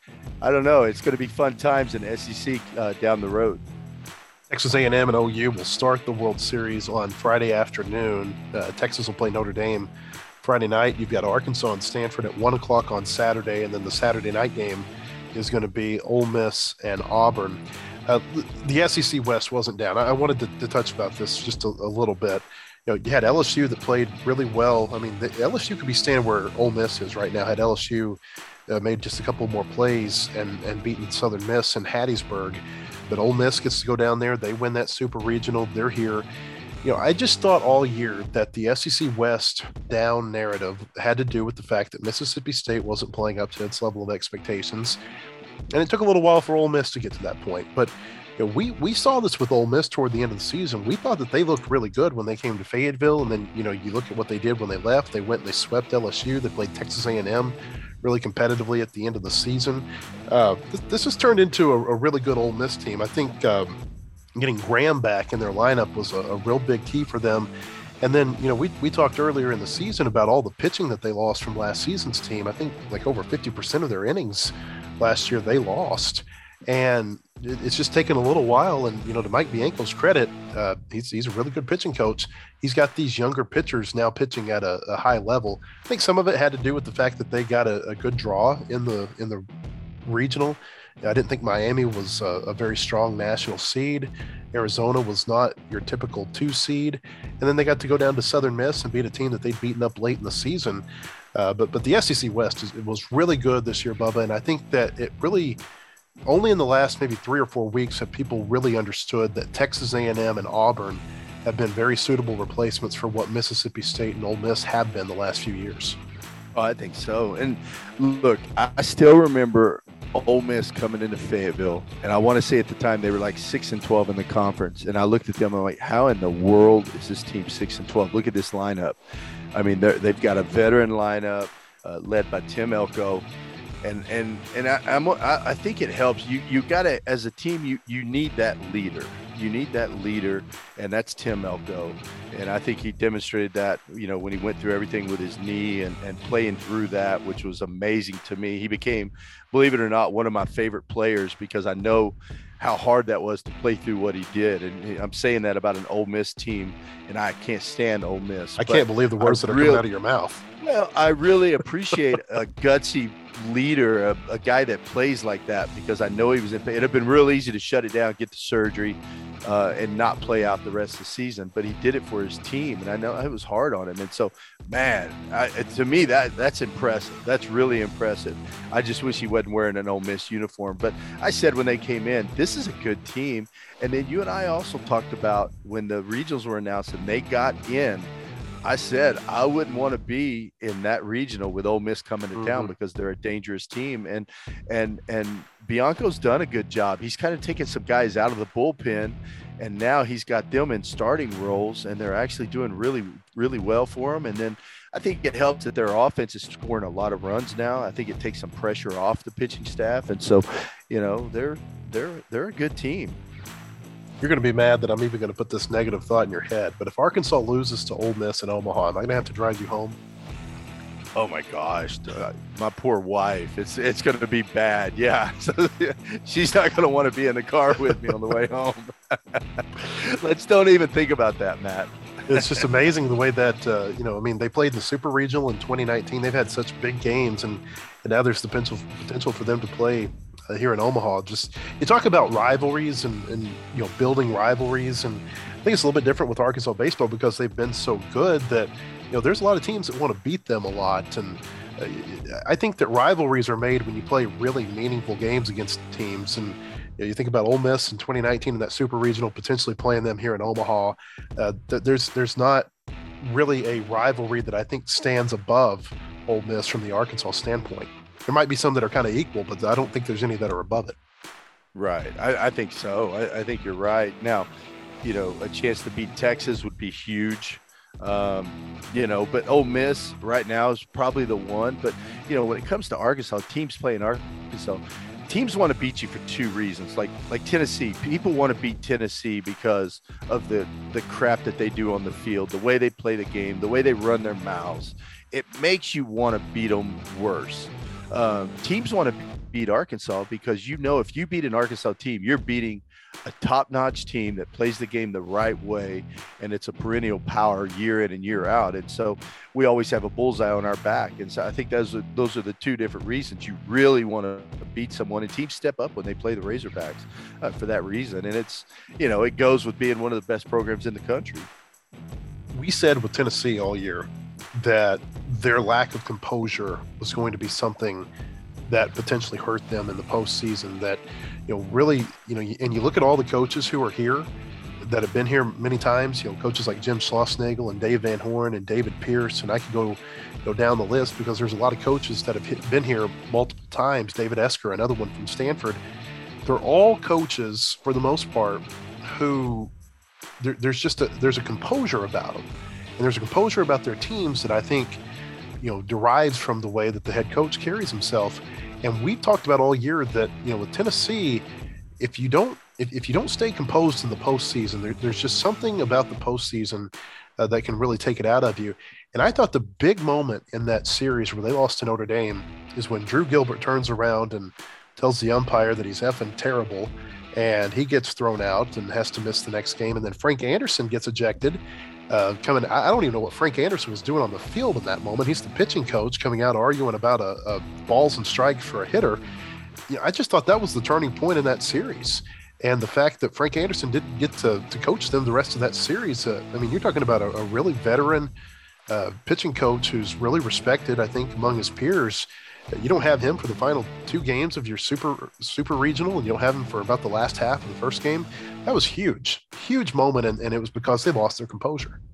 I don't know, it's going to be fun times in the S E C uh, down the road. Texas A and M and O U will start the World Series on Friday afternoon. Uh, Texas will play Notre Dame Friday night. You've got Arkansas and Stanford at one o'clock on Saturday, and then the Saturday night game is going to be Ole Miss and Auburn. Uh, the S E C West wasn't down. I wanted to, to touch about this just a, a little bit. You know, you had L S U that played really well. I mean, the, L S U could be standing where Ole Miss is right now. Had L S U uh, made just a couple more plays and, and beaten Southern Miss and Hattiesburg. But Ole Miss gets to go down there. They win that super regional. They're here. You know, I just thought all year that the S E C West down narrative had to do with the fact that Mississippi State wasn't playing up to its level of expectations. And it took a little while for Ole Miss to get to that point. But you know, we we saw this with Ole Miss toward the end of the season. We thought that they looked really good when they came to Fayetteville. And then, you know, you look at what they did when they left. They went and they swept L S U. They played Texas A and M really competitively at the end of the season. Uh, this, this has turned into a, a really good Ole Miss team. I think um, getting Graham back in their lineup was a, a real big key for them. And then, you know, we we talked earlier in the season about all the pitching that they lost from last season's team. I think like over fifty percent of their innings last year they lost. And it, it's just taken a little while. And, you know, to Mike Bianco's credit, uh, he's, he's a really good pitching coach. He's got these younger pitchers now pitching at a, a high level. I think some of it had to do with the fact that they got a, a good draw in the in the regional. I didn't think Miami was a, a very strong national seed. Arizona was not your typical two seed. And then they got to go down to Southern Miss and beat a team that they'd beaten up late in the season. Uh, but but the S E C West is, it was really good this year, Bubba. And I think that it really, only in the last maybe three or four weeks have people really understood that Texas A and M and Auburn have been very suitable replacements for what Mississippi State and Ole Miss have been the last few years. Oh, I think so. And look, I still remember Ole Miss coming into Fayetteville, and I want to say at the time they were like six and twelve in the conference. And I looked at them and I'm like, how in the world is this team six and twelve? Look at this lineup. I mean, they've got a veteran lineup uh, led by Tim Elko. And and and I, I'm, I think it helps. You you got to, as a team, you you need that leader. You need that leader, and that's Tim Elko. And I think he demonstrated that, you know, when he went through everything with his knee and, and playing through that, which was amazing to me. He became, believe it or not, one of my favorite players because I know how hard that was to play through what he did. And I'm saying that about an Ole Miss team, and I can't stand Ole Miss. I can't believe the words I that are really, coming out of your mouth. Well, I really appreciate a gutsy leader, a, a guy that plays like that, because I know he was in pain. It'd have been real easy to shut it down, get the surgery, uh, and not play out the rest of the season. But he did it for his team, and I know it was hard on him. And so, man, I, to me, that that's impressive. That's really impressive. I just wish he wasn't wearing an Ole Miss uniform. But I said when they came in, this is a good team. And then you and I also talked about when the regionals were announced and they got in, I said I wouldn't want to be in that regional with Ole Miss coming to mm-hmm. town because they're a dangerous team. And and and Bianco's done a good job. He's kind of taken some guys out of the bullpen, and now he's got them in starting roles, and they're actually doing really, really well for him. And then I think it helps that their offense is scoring a lot of runs now. I think it takes some pressure off the pitching staff, and so, you know, they're they're they're a good team. You're going to be mad that I'm even going to put this negative thought in your head, but if Arkansas loses to Ole Miss in Omaha, am I going to have to drive you home? Oh my gosh, uh, my poor wife. It's it's going to be bad. Yeah. So, she's not going to want to be in the car with me on the way home. Let's don't even think about that, Matt. It's just amazing the way that, uh, you know, I mean, they played in the Super Regional in twenty nineteen. They've had such big games, and, and now there's the potential, potential for them to play uh, here in Omaha. Just, you talk about rivalries and, and, you know, building rivalries. And I think it's a little bit different with Arkansas baseball because they've been so good that, you know, there's a lot of teams that want to beat them a lot. And uh, I think that rivalries are made when you play really meaningful games against teams. And you know, you think about Ole Miss in twenty nineteen in that Super Regional, potentially playing them here in Omaha. Uh, th- there's there's not really a rivalry that I think stands above Ole Miss from the Arkansas standpoint. There might be some that are kind of equal, but I don't think there's any that are above it. Right. I, I think so. I, I think you're right. Now, you know, a chance to beat Texas would be huge. Um, you know, but Ole Miss right now is probably the one. But, you know, when it comes to Arkansas, teams playing Arkansas, teams want to beat you for two reasons. Like like Tennessee, people want to beat Tennessee because of the, the crap that they do on the field, the way they play the game, the way they run their mouths. It makes you want to beat them worse. Um, teams want to beat Arkansas because, you know, if you beat an Arkansas team, you're beating a top-notch team that plays the game the right way, and it's a perennial power year in and year out. And so we always have a bullseye on our back. And so I think those are, those are the two different reasons you really want to beat someone, and teams step up when they play the Razorbacks uh, for that reason. And it's, you know, it goes with being one of the best programs in the country. We said with Tennessee all year that their lack of composure was going to be something that potentially hurt them in the postseason. That, you know, really, you know, and you look at all the coaches who are here that have been here many times, you know, coaches like Jim Schlossnagle and Dave Van Horn and David Pierce, and I could go go down the list because there's a lot of coaches that have hit, been here multiple times. David Esker, another one from Stanford. They're all coaches for the most part who there, there's just a there's a composure about them, and there's a composure about their teams that I think, you know, derives from the way that the head coach carries himself. And we've talked about all year that, you know, with Tennessee, if you don't if, if you don't stay composed in the postseason, there, there's just something about the postseason uh, that can really take it out of you. And I thought the big moment in that series where they lost to Notre Dame is when Drew Gilbert turns around and tells the umpire that he's effing terrible, and he gets thrown out and has to miss the next game. And then Frank Anderson gets ejected. Uh, coming, I don't even know what Frank Anderson was doing on the field in that moment. He's the pitching coach coming out arguing about a, a balls and strikes for a hitter. You know, I just thought that was the turning point in that series. And the fact that Frank Anderson didn't get to, to coach them the rest of that series, uh, I mean, you're talking about a, a really veteran uh, pitching coach who's really respected, I think, among his peers. You don't have him for the final two games of your super super regional, and you don't have him for about the last half of the first game. That was huge, huge moment, and, and it was because they lost their composure.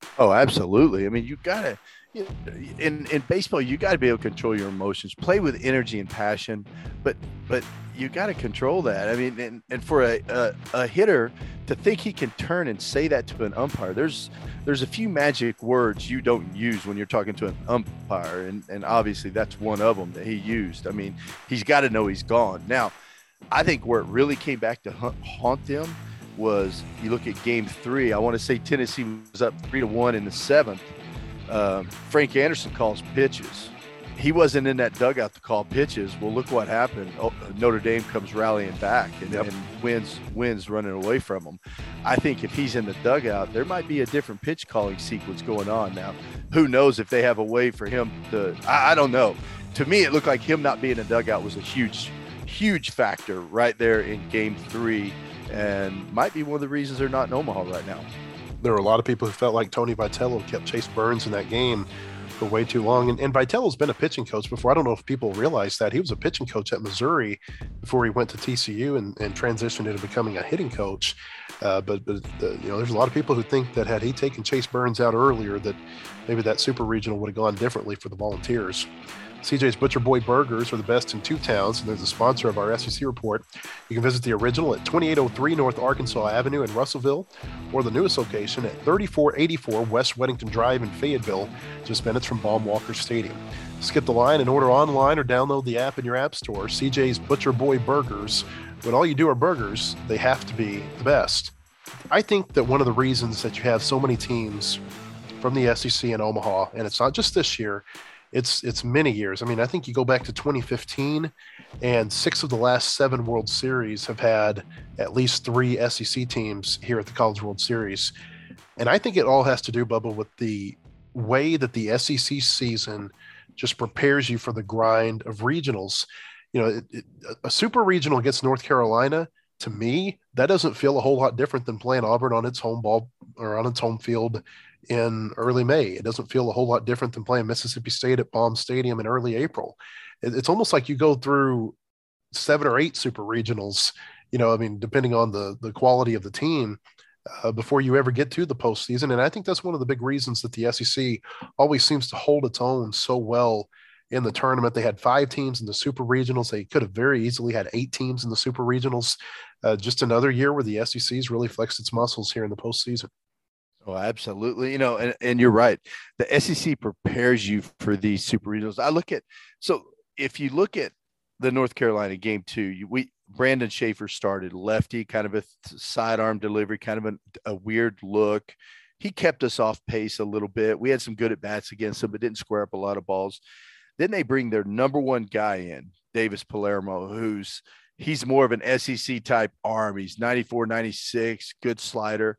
Oh, absolutely. I mean, you gotta, you know, in in baseball, you got to be able to control your emotions, play with energy and passion, but but you got to control that. I mean, and, and for a, a a hitter to think he can turn and say that to an umpire, there's there's a few magic words you don't use when you're talking to an umpire, and and obviously that's one of them that he used. I mean, he's got to know he's gone. Now, I think where it really came back to haunt them was, you look at game three, I want to say Tennessee was up three to one in the seventh. Uh, Frank Anderson calls pitches. He wasn't in that dugout to call pitches. Well, look what happened. Oh, Notre Dame comes rallying back and, yep. and wins, wins running away from them. I think if he's in the dugout, there might be a different pitch calling sequence going on now. Who knows if they have a way for him to, I, I don't know. To me, it looked like him not being in the dugout was a huge, huge factor right there in game three, and might be one of the reasons they're not in Omaha right now. There were a lot of people who felt like Tony Vitello kept Chase Burns in that game for way too long. And, and Vitello's been a pitching coach before. I don't know if people realize that. He was a pitching coach at Missouri before he went to T C U and, and transitioned into becoming a hitting coach. Uh, but but uh, you know, there's a lot of people who think that had he taken Chase Burns out earlier, that maybe that super regional would have gone differently for the Volunteers. C J's Butcher Boy Burgers are the best in two towns, and they're the sponsor of our S E C report. You can visit the original at twenty-eight oh three North Arkansas Avenue in Russellville, or the newest location at thirty-four eighty-four West Weddington Drive in Fayetteville, just minutes from Baum Walker Stadium. Skip the line and order online or download the app in your app store. C J's Butcher Boy Burgers. When all you do are burgers, they have to be the best. I think that one of the reasons that you have so many teams from the S E C in Omaha, and it's not just this year, It's it's many years. I mean, I think you go back to twenty fifteen, and six of the last seven World Series have had at least three S E C teams here at the College World Series. And I think it all has to do, Bubba, with the way that the S E C season just prepares you for the grind of regionals. You know, it, it, a super regional against North Carolina, to me, that doesn't feel a whole lot different than playing Auburn on its home ball or on its home field in early May. It doesn't feel a whole lot different than playing Mississippi State at Baum Stadium in early April. It, it's almost like you go through seven or eight super regionals, you know, I mean, depending on the, the quality of the team, uh, before you ever get to the postseason. And I think that's one of the big reasons that the S E C always seems to hold its own so well in the tournament. They had five teams in the super regionals. They could have very easily had eight teams in the super regionals. Uh, just another year where the S E C's really flexed its muscles here in the postseason. Oh, absolutely. You know, and, and you're right. The S E C prepares you for these super regionals. I look at, so if you look at the North Carolina game two, you, we, Brandon Schaefer started lefty, kind of a sidearm delivery, kind of a, a weird look. He kept us off pace a little bit. We had some good at bats against him, but didn't square up a lot of balls. Then they bring their number one guy in, Davis Palermo, who's, he's more of an S E C type arm. He's ninety-four, ninety-six, good slider.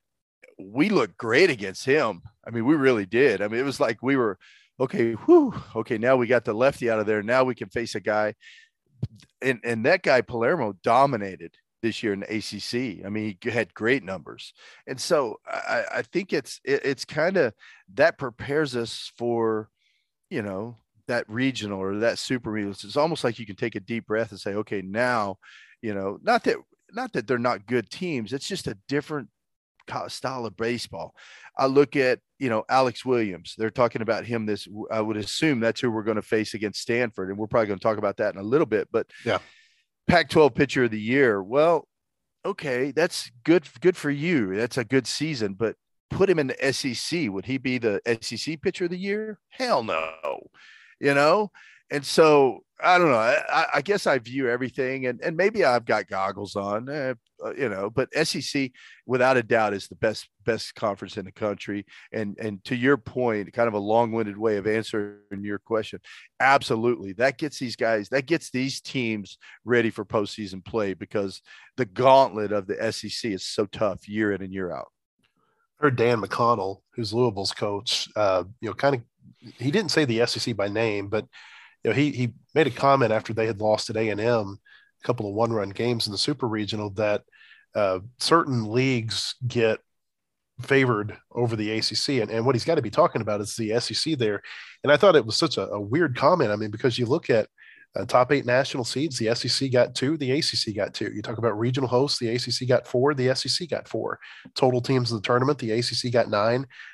We looked great against him. I mean, we really did. I mean, it was like we were, okay, whew, okay, now we got the lefty out of there. Now we can face a guy. And, and that guy, Palermo, dominated this year in the A C C. I mean, he had great numbers. And so I, I think it's, it, it's kind of, that prepares us for, you know, that regional or that super regional. It's almost like you can take a deep breath and say, okay, now, you know, not that, not that they're not good teams. It's just a different style of baseball. I look at, you know, Alex Williams. They're talking about him this, I would assume that's who we're going to face against Stanford. And we're probably going to talk about that in a little bit, but yeah, Pac twelve pitcher of the year. Well, okay, that's good. Good for you. That's a good season, but put him in the S E C. Would he be the S E C pitcher of the year? Hell no. You know? And so I don't know. I, I guess I view everything, and, and maybe I've got goggles on, uh, you know, but S E C without a doubt is the best, best conference in the country. And, and to your point, kind of a long-winded way of answering your question. Absolutely. That gets these guys, that gets these teams ready for postseason play, because the gauntlet of the S E C is so tough year in and year out. I heard Dan McConnell, who's Louisville's coach, uh, you know, kind of, he didn't say the S E C by name, but you know, he he made a comment after they had lost at A and M, a couple of one-run games in the Super Regional, that uh, certain leagues get favored over the A C C, and, and what he's got to be talking about is the S E C there. And I thought it was such a, a weird comment. I mean, because you look at uh, top eight national seeds, the S E C got two, the A C C got two. You talk about regional hosts, the A C C got four, the S E C got four. Total teams in the tournament, the A C C got nine,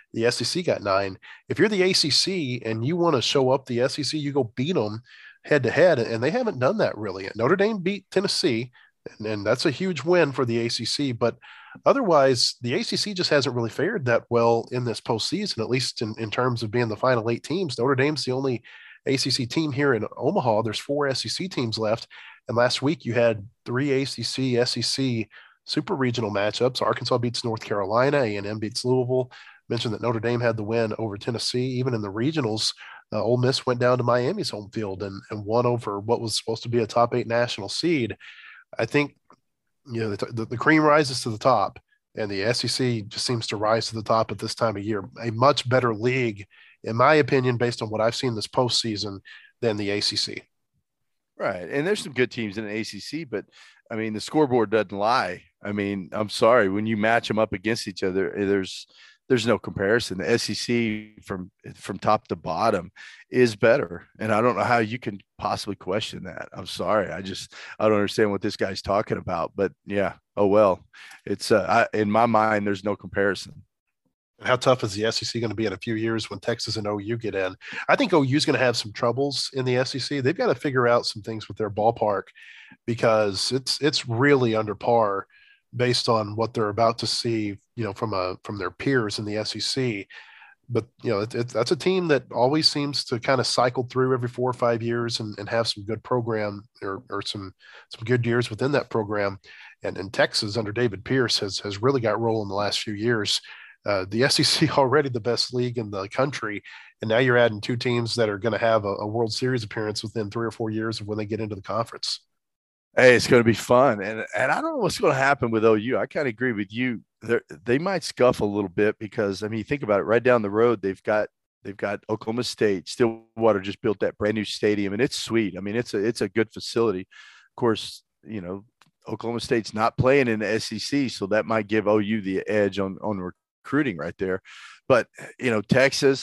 The S E C got nine. If you're the A C C and you want to show up the S E C, you go beat them head to head, and they haven't done that really. Notre Dame beat Tennessee, and, and that's a huge win for the A C C. But otherwise, the A C C just hasn't really fared that well in this postseason, at least in, in terms of being the final eight teams. Notre Dame's the only A C C team here in Omaha. There's four S E C teams left. And last week you had three A C C, S E C super regional matchups. Arkansas beats North Carolina, A and M beats Louisville. Mentioned that Notre Dame had the win over Tennessee. Even in the regionals, uh, Ole Miss went down to Miami's home field and, and won over what was supposed to be a top eight national seed. I think, you know, the, the, the cream rises to the top, and the S E C just seems to rise to the top at this time of year. A much better league, in my opinion, based on what I've seen this postseason, than the A C C. Right. And there's some good teams in the A C C, but I mean, the scoreboard doesn't lie. I mean, I'm sorry, when you match them up against each other, there's, there's no comparison. The S E C from, from top to bottom is better. And I don't know how you can possibly question that. I'm sorry. I just, I don't understand what this guy's talking about, but yeah. Oh, well, it's uh, I, in my mind, there's no comparison. How tough is the S E C going to be in a few years when Texas and O U get in? I think O U is going to have some troubles in the S E C. They've got to figure out some things with their ballpark, because it's it's really under par based on what they're about to see, you know, from a from their peers in the S E C. But you know, it, it, that's a team that always seems to kind of cycle through every four or five years and, and have some good program or, or some some good years within that program. And, and Texas under David Pierce has has really got rolling the last few years. Uh, the S E C already the best league in the country, and now you're adding two teams that are going to have a, a World Series appearance within three or four years of when they get into the conference. Hey, it's going to be fun, and and I don't know what's going to happen with O U. I kind of agree with you. They're, they might scuff a little bit because I mean, think about it. Right down the road, they've got they've got Oklahoma State. Stillwater just built that brand new stadium, and it's sweet. I mean, it's a it's a good facility. Of course, you know, Oklahoma State's not playing in the S E C, so that might give O U the edge on on recruiting right there. But you know, Texas,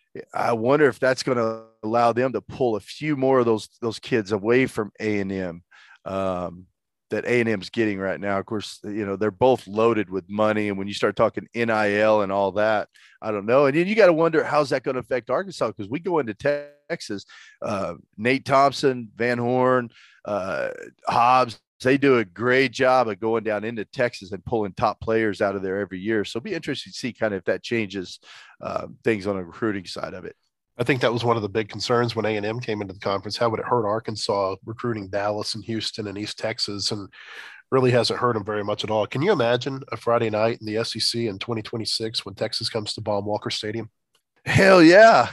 I wonder if that's going to allow them to pull a few more of those those kids away from A and M um, that A and M's getting right now. Of course, you know, they're both loaded with money, and when you start talking N I L and all that, I don't know. And then you got to wonder how's that going to affect Arkansas, because we go into Texas, uh, Nate Thompson, Van Horn, uh, Hobbs. They do a great job of going down into Texas and pulling top players out of there every year. So it'll be interesting to see kind of if that changes uh, things on the recruiting side of it. I think that was one of the big concerns when A and M came into the conference. How would it hurt Arkansas recruiting Dallas and Houston and East Texas? And really hasn't hurt them very much at all. Can you imagine a Friday night in the S E C in twenty twenty-six when Texas comes to Baum Walker Stadium? Hell yeah.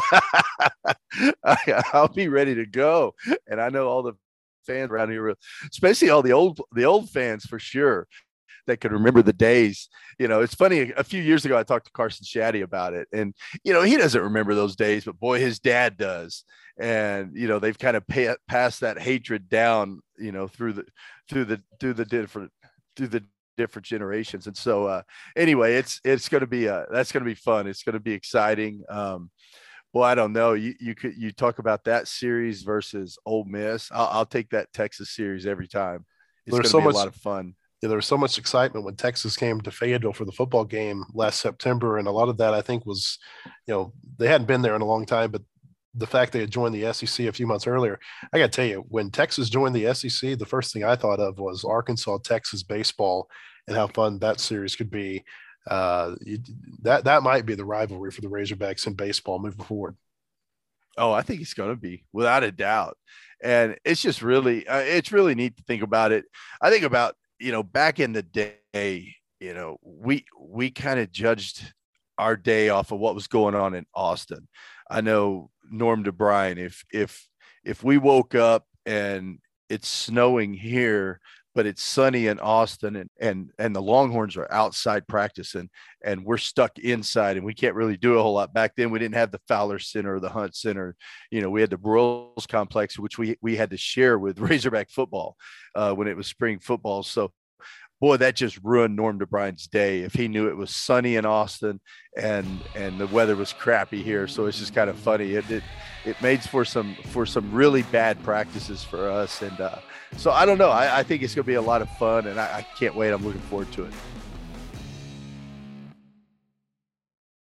I'll be ready to go. And I know all the fans around here, especially all the old the old fans for sure, that could remember the days. You know, it's funny, a few years ago I talked to Carson Shaddy about it, and you know, he doesn't remember those days, but boy, his dad does. And you know, they've kind of pay, passed that hatred down, you know, through the through the through the different through the different generations. And so uh anyway, it's it's going to be uh that's going to be fun. It's going to be exciting. um Well, I don't know. You you could you talk about that series versus Ole Miss. I'll, I'll take that Texas series every time. It's going to so be much, a lot of fun. Yeah, there was so much excitement when Texas came to Fayetteville for the football game last September, and a lot of that I think was, you know, they hadn't been there in a long time, but the fact they had joined the S E C a few months earlier. I got to tell you, when Texas joined the S E C, the first thing I thought of was Arkansas Texas baseball and how fun that series could be. Uh, you, that that might be the rivalry for the Razorbacks in baseball moving forward. Oh, I think it's going to be, without a doubt. And it's just really, uh, it's really neat to think about it. I think about, you know, back in the day, you know, we, we kind of judged our day off of what was going on in Austin. I know Norm DeBryan, if, if, if we woke up and it's snowing here, but it's sunny in Austin, and, and, and the Longhorns are outside practicing and we're stuck inside and we can't really do a whole lot. Back then, we didn't have the Fowler Center or the Hunt Center. You know, we had the Broyles Complex, which we, we had to share with Razorback football uh, when it was spring football. So, boy, that just ruined Norm DeBryan's day if he knew it was sunny in Austin and and the weather was crappy here. So it's just kind of funny. It it, it made for some for some really bad practices for us. And uh, so I don't know. I, I think it's going to be a lot of fun, and I, I can't wait. I'm looking forward to it.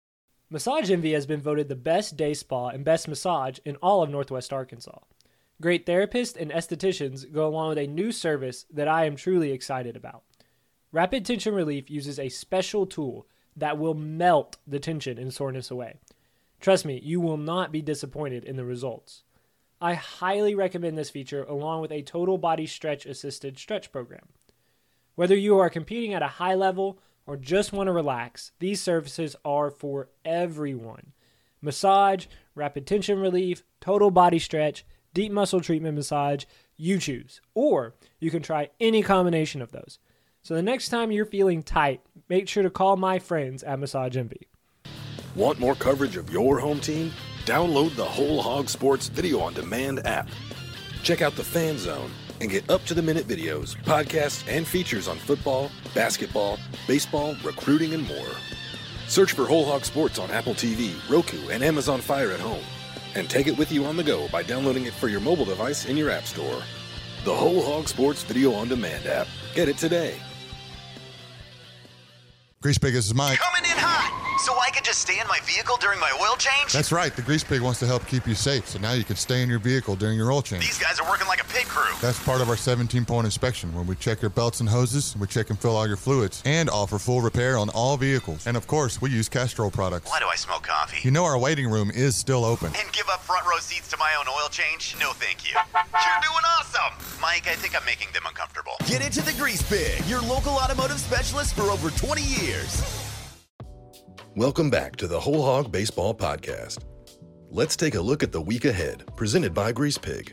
Massage Envy has been voted the best day spa and best massage in all of Northwest Arkansas. Great therapists and estheticians go along with a new service that I am truly excited about. Rapid Tension Relief uses a special tool that will melt the tension and soreness away. Trust me, you will not be disappointed in the results. I highly recommend this feature along with a total body stretch assisted stretch program. Whether you are competing at a high level or just want to relax, these services are for everyone. Massage, rapid tension relief, total body stretch, deep muscle treatment massage, you choose. Or you can try any combination of those. So the next time you're feeling tight, make sure to call my friends at Massage Envy. Want more coverage of your home team? Download the Whole Hog Sports Video on Demand app. Check out the Fan Zone and get up-to-the-minute videos, podcasts, and features on football, basketball, baseball, recruiting, and more. Search for Whole Hog Sports on Apple T V, Roku, and Amazon Fire at home. And take it with you on the go by downloading it for your mobile device in your app store. The Whole Hog Sports Video on Demand app. Get it today. Grease Pig, this is Mike. Coming in hot, so I can just stay in my vehicle during my oil change? That's right. The Grease Pig wants to help keep you safe, so now you can stay in your vehicle during your oil change. These guys are working like a pit crew. That's part of our seventeen-point inspection, where we check your belts and hoses, we check and fill all your fluids, and offer full repair on all vehicles. And, of course, we use Castrol products. Why do I smell coffee? You know our waiting room is still open. And give up front row seats to my own oil change? No, thank you. You're doing awesome. Mike, I think I'm making them uncomfortable. Get into the Grease Pig, your local automotive specialist for over twenty years. Welcome back to the Whole Hog Baseball Podcast. Let's take a look at the week ahead, presented by Grease Pig.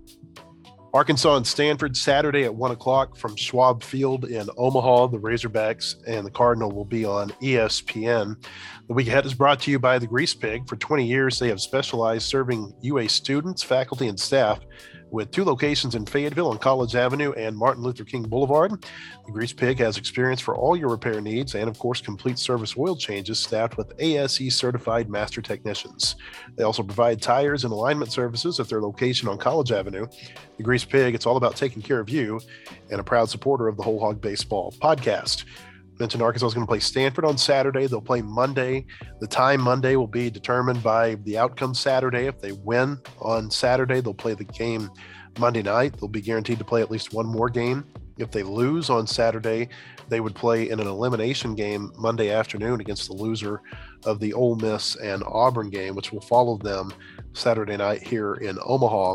Arkansas and Stanford Saturday at one o'clock from Schwab Field in Omaha. The Razorbacks and the Cardinal will be on E S P N. The week ahead is brought to you by the Grease Pig. For twenty years, they have specialized serving U A students, faculty, and staff with two locations in Fayetteville on College Avenue and Martin Luther King Boulevard. The Grease Pig has experience for all your repair needs and, of course, complete service oil changes staffed with A S E certified master technicians. They also provide tires and alignment services at their location on College Avenue. The Grease Pig, it's all about taking care of you, and a proud supporter of the Whole Hog Baseball Podcast. Mentioned Arkansas is going to play Stanford on Saturday. They'll play Monday. The time Monday will be determined by the outcome Saturday. If they win on Saturday, they'll play the game Monday night. They'll be guaranteed to play at least one more game. If they lose on Saturday, they would play in an elimination game Monday afternoon against the loser of the Ole Miss and Auburn game, which will follow them Saturday night here in Omaha.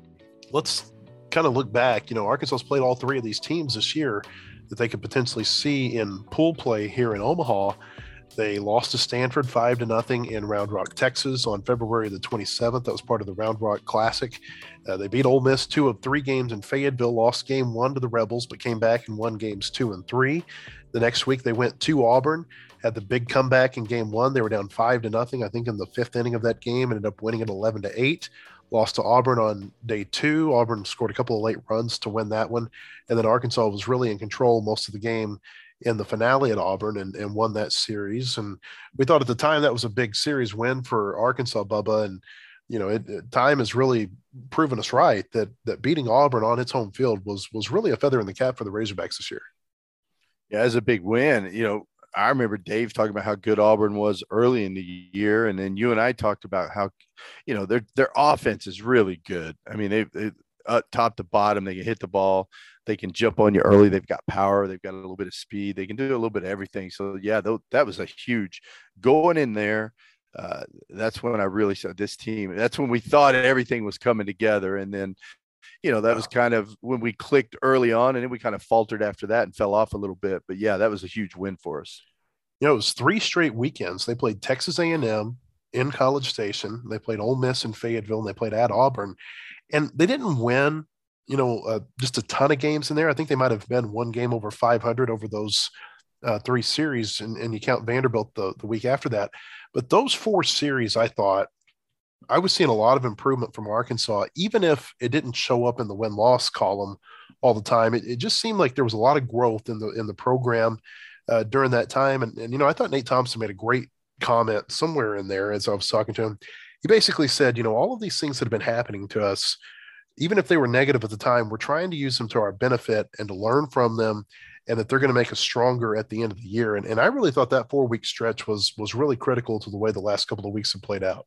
Let's kind of look back. You know, Arkansas's played all three of these teams this year that they could potentially see in pool play here in Omaha. They lost to Stanford five to nothing in Round Rock, Texas on February the twenty-seventh. That was part of the Round Rock Classic. Uh, they beat Ole Miss two of three games in Fayetteville, lost game one to the Rebels, but came back and won games two and three. The next week they went to Auburn, had the big comeback in game one. They were down five to nothing, I think, in the fifth inning of that game, ended up winning it eleven to eight. Lost to Auburn on day two. Auburn scored a couple of late runs to win that one. And then Arkansas was really in control most of the game in the finale at Auburn and, and won that series. And we thought at the time that was a big series win for Arkansas, Bubba. And, you know, it, it, time has really proven us right that that beating Auburn on its home field was was really a feather in the cap for the Razorbacks this year. Yeah, it was a big win. You know, I remember Dave talking about how good Auburn was early in the year. And then you and I talked about how, you know, their, their offense is really good. I mean, they, they uh, top to bottom, they can hit the ball. They can jump on you early. They've got power. They've got a little bit of speed. They can do a little bit of everything. So yeah, th- that was a huge going in there. Uh, that's when I really said this team, that's when we thought everything was coming together. And then, you know, that was kind of when we clicked early on, and then we kind of faltered after that and fell off a little bit. But yeah, that was a huge win for us. You know, it was three straight weekends. They played Texas A and M in College Station. They played Ole Miss in Fayetteville, and they played at Auburn. And they didn't win, you know, uh, just a ton of games in there. I think they might have been one game over five hundred over those uh, three series, and, and you count Vanderbilt the, the week after that. But those four series, I thought, I was seeing a lot of improvement from Arkansas, even if it didn't show up in the win-loss column all the time. It, it just seemed like there was a lot of growth in the in the program uh, during that time. And, and, you know, I thought Nate Thompson made a great comment somewhere in there as I was talking to him. He basically said, you know, all of these things that have been happening to us, even if they were negative at the time, we're trying to use them to our benefit and to learn from them and that they're going to make us stronger at the end of the year. And, and I really thought that four week stretch was, was really critical to the way the last couple of weeks have played out.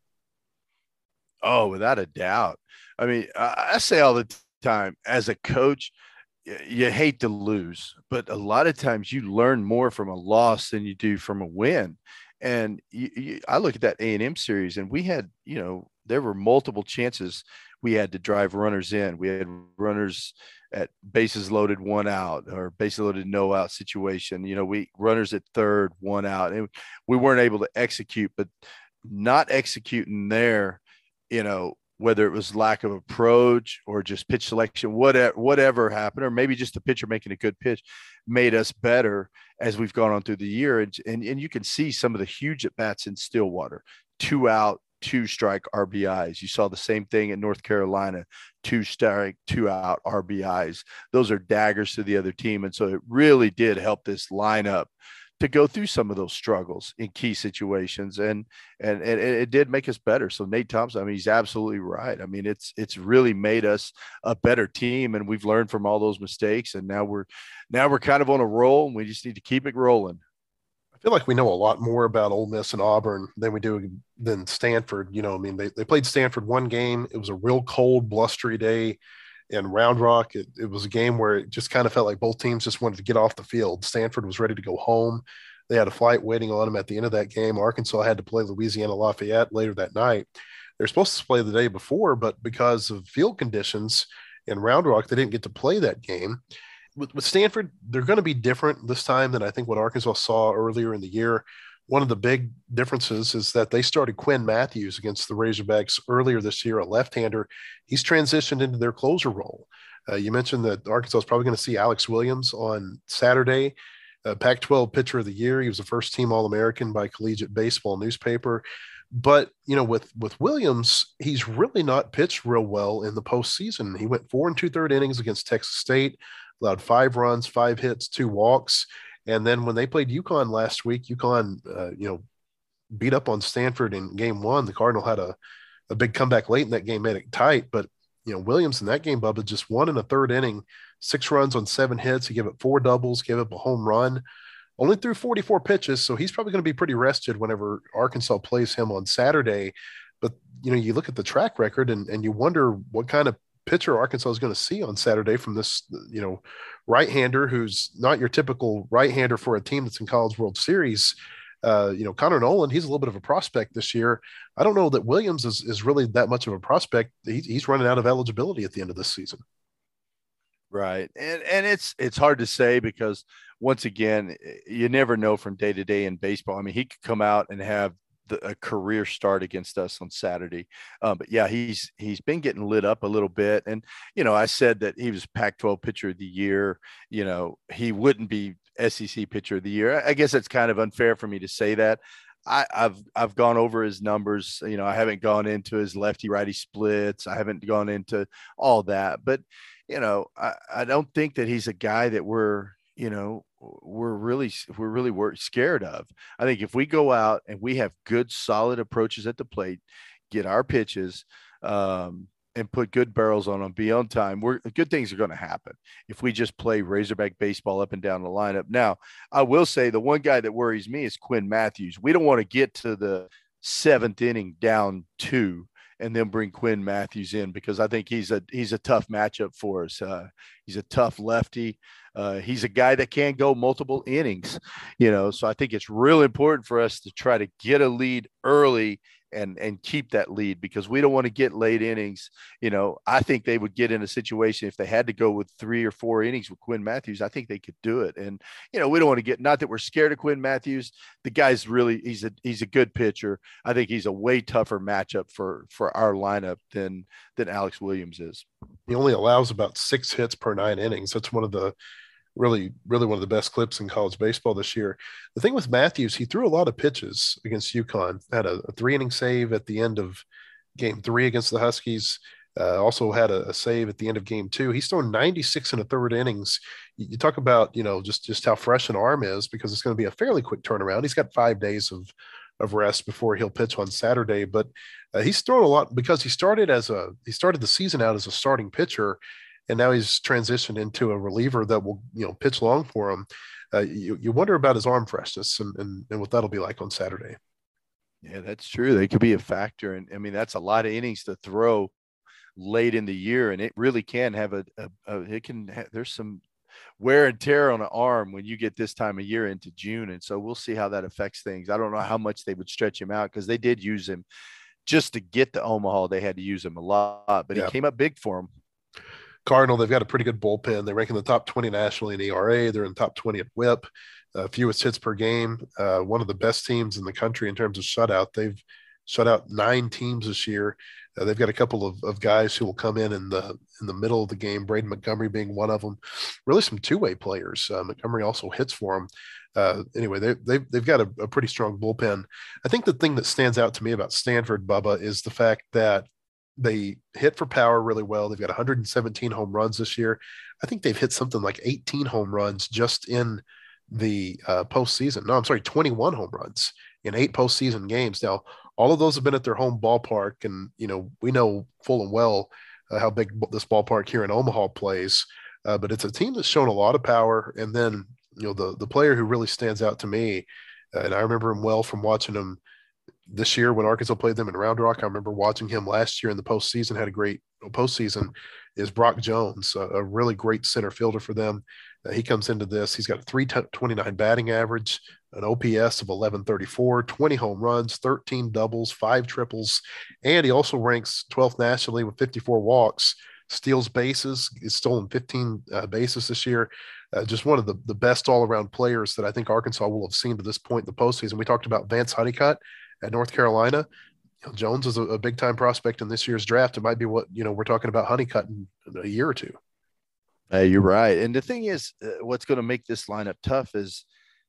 Oh, without a doubt. I mean, I, I say all the time, as a coach, y- you hate to lose, but a lot of times you learn more from a loss than you do from a win. And you, you, I look at that A and M series, and we had, you know, there were multiple chances we had to drive runners in. We had runners at bases loaded, one out, or bases loaded, no out situation. You know, we runners at third, one out, and we weren't able to execute. But not executing there, you know, whether it was lack of approach or just pitch selection, whatever, whatever happened, or maybe just the pitcher making a good pitch, made us better as we've gone on through the year. And, and, and you can see some of the huge at-bats in Stillwater, two out, two strike R B Is. You saw the same thing in North Carolina, two strike, two out R B Is. Those are daggers to the other team. And so it really did help this lineup to go through some of those struggles in key situations. And, and, and it did make us better. So Nate Thompson, I mean, he's absolutely right. I mean, it's, it's really made us a better team, and we've learned from all those mistakes. And now we're, now we're kind of on a roll, and we just need to keep it rolling. I feel like we know a lot more about Ole Miss and Auburn than we do than Stanford. You know, I mean, they, they played Stanford one game. It was a real cold, blustery day in Round Rock. It, it was a game where it just kind of felt like both teams just wanted to get off the field. Stanford was ready to go home. They had a flight waiting on them at the end of that game. Arkansas had to play Louisiana Lafayette later that night. They're supposed to play the day before, but because of field conditions in Round Rock, they didn't get to play that game. With, with Stanford, they're going to be different this time than I think what Arkansas saw earlier in the year. One of the big differences is that they started Quinn Matthews against the Razorbacks earlier this year, a left-hander. He's transitioned into their closer role. Uh, you mentioned that Arkansas is probably going to see Alex Williams on Saturday, uh, Pac twelve Pitcher of the Year. He was a first-team All-American by Collegiate Baseball newspaper. But, you know, with, with Williams, he's really not pitched real well in the postseason. He went four and two-third innings against Texas State, allowed five runs, five hits, two walks. And then when they played UConn last week, UConn, uh, you know, beat up on Stanford in game one. The Cardinal had a, a big comeback late in that game, made it tight. But, you know, Williams in that game, Bubba, just one in a third inning, six runs on seven hits. He gave up four doubles, gave up a home run, only threw forty-four pitches. So he's probably going to be pretty rested whenever Arkansas plays him on Saturday. But, you know, you look at the track record and, and you wonder what kind of pitcher Arkansas is going to see on Saturday from this, you know, right-hander who's not your typical right-hander for a team that's in College World Series. Uh, you know, Connor Noland, he's a little bit of a prospect this year. I don't know that Williams is, is really that much of a prospect. He, he's running out of eligibility at the end of this season. Right. And, and it's, it's hard to say because once again, you never know from day to day in baseball. I mean, he could come out and have The, a career start against us on Saturday. Um, but yeah, he's, he's been getting lit up a little bit. And, you know, I said that he was Pac twelve Pitcher of the Year. You know, he wouldn't be S E C Pitcher of the Year. I guess it's kind of unfair for me to say that. I, I've, I've gone over his numbers. You know, I haven't gone into his lefty righty splits. I haven't gone into all that, but, you know, I, I don't think that he's a guy that we're, you know, we're really, we're really we're scared of. I think if we go out and we have good, solid approaches at the plate, get our pitches, um, and put good barrels on them, be on time, we're good things are going to happen if we just play Razorback baseball up and down the lineup. Now, I will say the one guy that worries me is Quinn Matthews. We don't want to get to the seventh inning down two and then bring Quinn Matthews in because I think he's a he's a tough matchup for us. Uh, he's a tough lefty. Uh, he's a guy that can go multiple innings, you know. So I think it's real important for us to try to get a lead early and and keep that lead because we don't want to get late innings. You know, I think they would get in a situation if they had to go with three or four innings with Quinn Matthews. I think they could do it. And, you know, we don't want to get, not that we're scared of Quinn Matthews. The guy's really, he's a, he's a good pitcher. I think he's a way tougher matchup for, for our lineup than, than Alex Williams is. He only allows about six hits per nine innings. That's one of the, really, really one of the best clips in college baseball this year. The thing with Matthews, he threw a lot of pitches against UConn, had a, a three inning save at the end of game three against the Huskies. Uh, also had a, a save at the end of game two. He's thrown ninety-six and a third innings. You, you talk about, you know, just, just how fresh an arm is because it's going to be a fairly quick turnaround. He's got five days of, of rest before he'll pitch on Saturday, but uh, he's thrown a lot because he started as a, he started the season out as a starting pitcher. and now he's transitioned into a reliever that will, you know, pitch long for him. Uh, you, you wonder about his arm freshness and, and, and what that'll be like on Saturday. Yeah, that's true. They could be a factor. And I mean, that's a lot of innings to throw late in the year. And it really can have a, a, a it can, ha- there's some wear and tear on an arm when you get this time of year into June. And so we'll see how that affects things. I don't know how much they would stretch him out, because they did use him just to get to Omaha. They had to use him a lot, but yeah. He came up big for him. Cardinal, they've got a pretty good bullpen. They rank in the top twenty nationally in E R A. They're in the top twenty at whip, uh, fewest hits per game. Uh, one of the best teams in the country in terms of shutout. They've shut out nine teams this year. Uh, they've got a couple of, of guys who will come in in the in the middle of the game. Braden Montgomery being one of them. Really some two-way players. Uh, Montgomery also hits for them. Uh, anyway, they, they've, they've got a, a pretty strong bullpen. I think the thing that stands out to me about Stanford, Bubba, is the fact that they hit for power really well. They've got one hundred seventeen home runs this year. I think they've hit something like eighteen home runs just in the uh, postseason. No, I'm sorry, twenty-one home runs in eight postseason games. Now, all of those have been at their home ballpark, and you know we know full and well uh, how big this ballpark here in Omaha plays. Uh, but it's a team that's shown a lot of power. And then you know the the player who really stands out to me, uh, and I remember him well from watching him this year when Arkansas played them in Round Rock. I remember watching him last year in the postseason, had a great postseason, is Brock Jones, a, a really great center fielder for them. Uh, he comes into this. He's got a three twenty-nine batting average, an O P S of eleven thirty-four, twenty home runs, thirteen doubles, five triples, and he also ranks twelfth nationally with fifty-four walks, steals bases. He's stolen fifteen uh, bases this year. Uh, just one of the, the best all-around players that I think Arkansas will have seen to this point in the postseason. We talked about Vance Honeycutt at North Carolina. You know, Jones is a, a big-time prospect in this year's draft. It might be what, you know, we're talking about Honeycutt in, in a year or two. Hey, you're right. And the thing is, uh, what's going to make this lineup tough is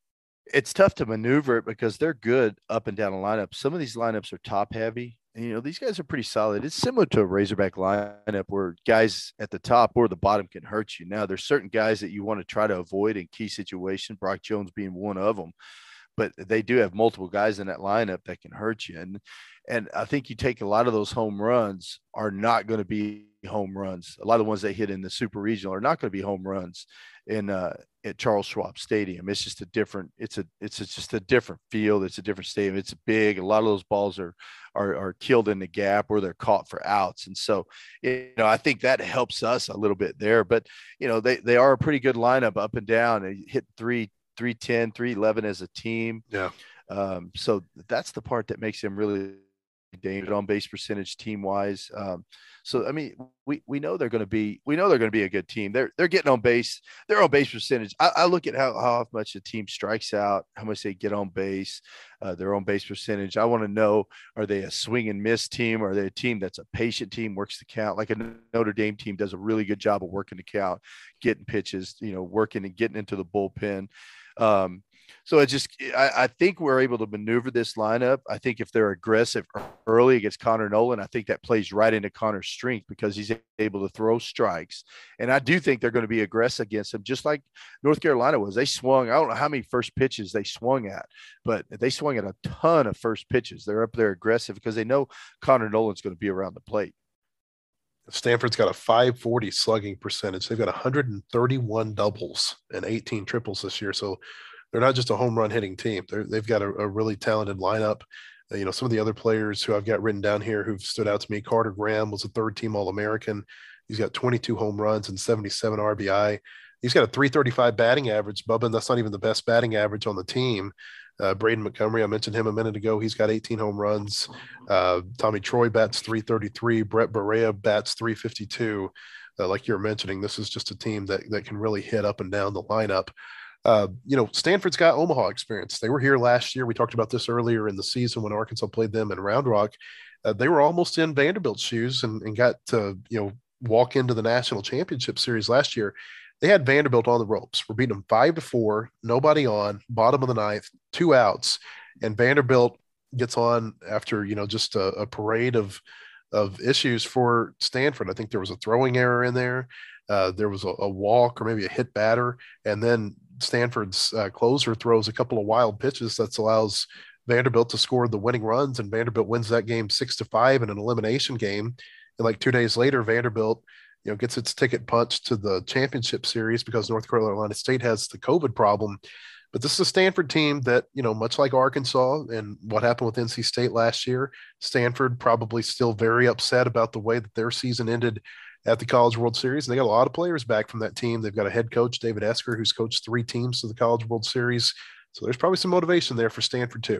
it's tough to maneuver it because they're good up and down the lineup. Some of these lineups are top-heavy. And, you know, these guys are pretty solid. It's similar to a Razorback lineup where guys at the top or the bottom can hurt you. Now, there's certain guys that you want to try to avoid in key situations, Brock Jones being one of them. But they do have multiple guys in that lineup that can hurt you. And and I think you take a lot of those home runs are not going to be home runs. A lot of the ones they hit in the Super Regional are not going to be home runs in uh, at Charles Schwab Stadium. It's just a different. It's a it's, it's just a different field. It's a different stadium. It's big. A lot of those balls are are are killed in the gap or they're caught for outs. And so, you know, I think that helps us a little bit there. But you know, they they are a pretty good lineup up and down. They hit three. three ten, three eleven as a team. Yeah. Um, so that's the part that makes them really dangerous on base percentage team wise. Um, so, I mean, we, we know they're going to be, we know they're going to be a good team. They're, they're getting on base, their on base percentage. I, I look at how, how much the team strikes out, how much they get on base, uh, their on base percentage. I want to know, are they a swing and miss team? Or are they a team that's a patient team, works the count? Like a Notre Dame team does a really good job of working the count, getting pitches, you know, working and getting into the bullpen. Um, so it just, I, I think we're able to maneuver this lineup. I think if they're aggressive early against Connor Noland, I think that plays right into Connor's strength because he's able to throw strikes. And I do think they're going to be aggressive against him, just like North Carolina was. They swung, I don't know how many first pitches they swung at, but they swung at a ton of first pitches. They're up there aggressive because they know Connor Noland's going to be around the plate. Stanford's got a five forty slugging percentage. They've got one hundred thirty-one doubles and eighteen triples this year. So they're not just a home run hitting team. They're, they've got a, a really talented lineup. Uh, you know, some of the other players who I've got written down here who've stood out to me, Carter Graham was a third team All-American. He's got twenty-two home runs and seventy-seven R B I. He's got a three thirty-five batting average, Bubba, and that's not even the best batting average on the team. Uh, Braden Montgomery, I mentioned him a minute ago. He's got eighteen home runs. Uh, Tommy Troy bats three thirty-three. Brett Barea bats three fifty-two. Uh, like you're mentioning, this is just a team that, that can really hit up and down the lineup. Uh, you know, Stanford's got Omaha experience. They were here last year. We talked about this earlier in the season when Arkansas played them in Round Rock. Uh, they were almost in Vanderbilt's shoes and, and got to, you know, walk into the national championship series last year. They had Vanderbilt on the ropes. We're beating them five to four, nobody on, bottom of the ninth, two outs, and Vanderbilt gets on after, you know, just a, a parade of of issues for Stanford. I think there was a throwing error in there. Uh, there was a, a walk or maybe a hit batter, and then Stanford's uh, closer throws a couple of wild pitches that allows Vanderbilt to score the winning runs, and Vanderbilt wins that game six to five in an elimination game. And like two days later, Vanderbilt you know, gets its ticket punched to the championship series because North Carolina State has the COVID problem. But this is a Stanford team that, you know, much like Arkansas and what happened with N C State last year, Stanford probably still very upset about the way that their season ended at the College World Series. And they got a lot of players back from that team. They've got a head coach, David Esker, who's coached three teams to the College World Series. So there's probably some motivation there for Stanford too.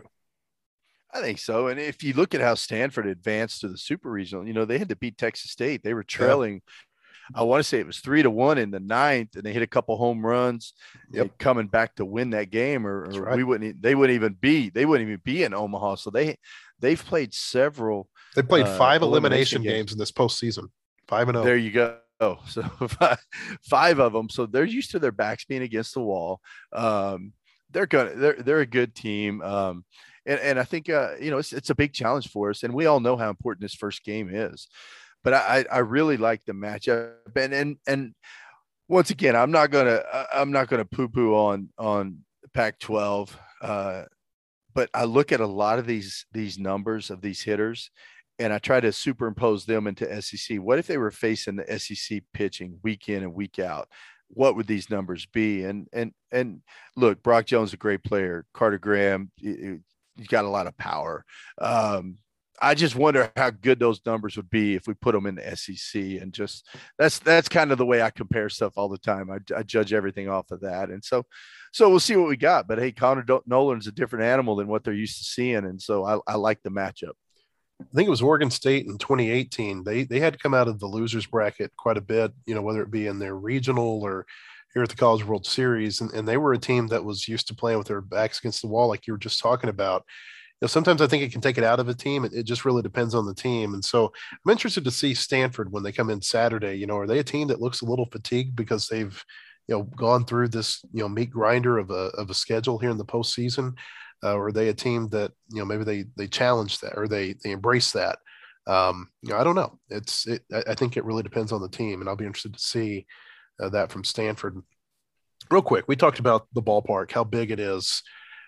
I think so. And if you look at how Stanford advanced to the Super Regional, you know, they had to beat Texas State. They were trailing. Yeah. I want to say it was three to one in the ninth, and they hit a couple home runs, yep. coming back to win that game, or, or right. we wouldn't. They wouldn't even be. They wouldn't even be in Omaha. So they, they've played several. They played five uh, elimination, elimination games. games in this postseason. Five and zero. There you go. So five, five of them. So they're used to their backs being against the wall. Um, they're gonna. They're they're a good team. Um, and and I think uh, you know it's it's a big challenge for us, and we all know how important this first game is. But I, I really like the matchup, and and and once again, I'm not gonna I'm not gonna poo-poo on on Pac twelve, uh, but I look at a lot of these these numbers of these hitters, and I try to superimpose them into S E C. What if they were facing the S E C pitching week in and week out? What would these numbers be? And and and look, Brock Jones is a great player. Carter Graham, he's got a lot of power. Um, I just wonder how good those numbers would be if we put them in the S E C, and just that's that's kind of the way I compare stuff all the time. I, I judge everything off of that, and so so we'll see what we got. But hey, Connor Noland's a different animal than what they're used to seeing, and so I, I like the matchup. I think it was Oregon State in twenty eighteen. They they had to come out of the losers bracket quite a bit, you know, whether it be in their regional or here at the College World Series, and, and they were a team that was used to playing with their backs against the wall, like you were just talking about. You know, sometimes I think it can take it out of a team. It, it just really depends on the team. And so I'm interested to see Stanford when they come in Saturday. You know, are they a team that looks a little fatigued because they've, you know, gone through this, you know, meat grinder of a of a schedule here in the postseason? Uh, or are they a team that, you know, maybe they they challenge that or they they embrace that? Um, you know, I don't know. It's it, I think it really depends on the team, and I'll be interested to see uh, that from Stanford. Real quick, we talked about the ballpark, how big it is.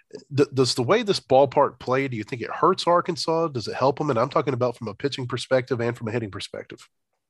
Does the way this ballpark play, do you think it hurts Arkansas? Does it help them? And I'm talking about from a pitching perspective and from a hitting perspective.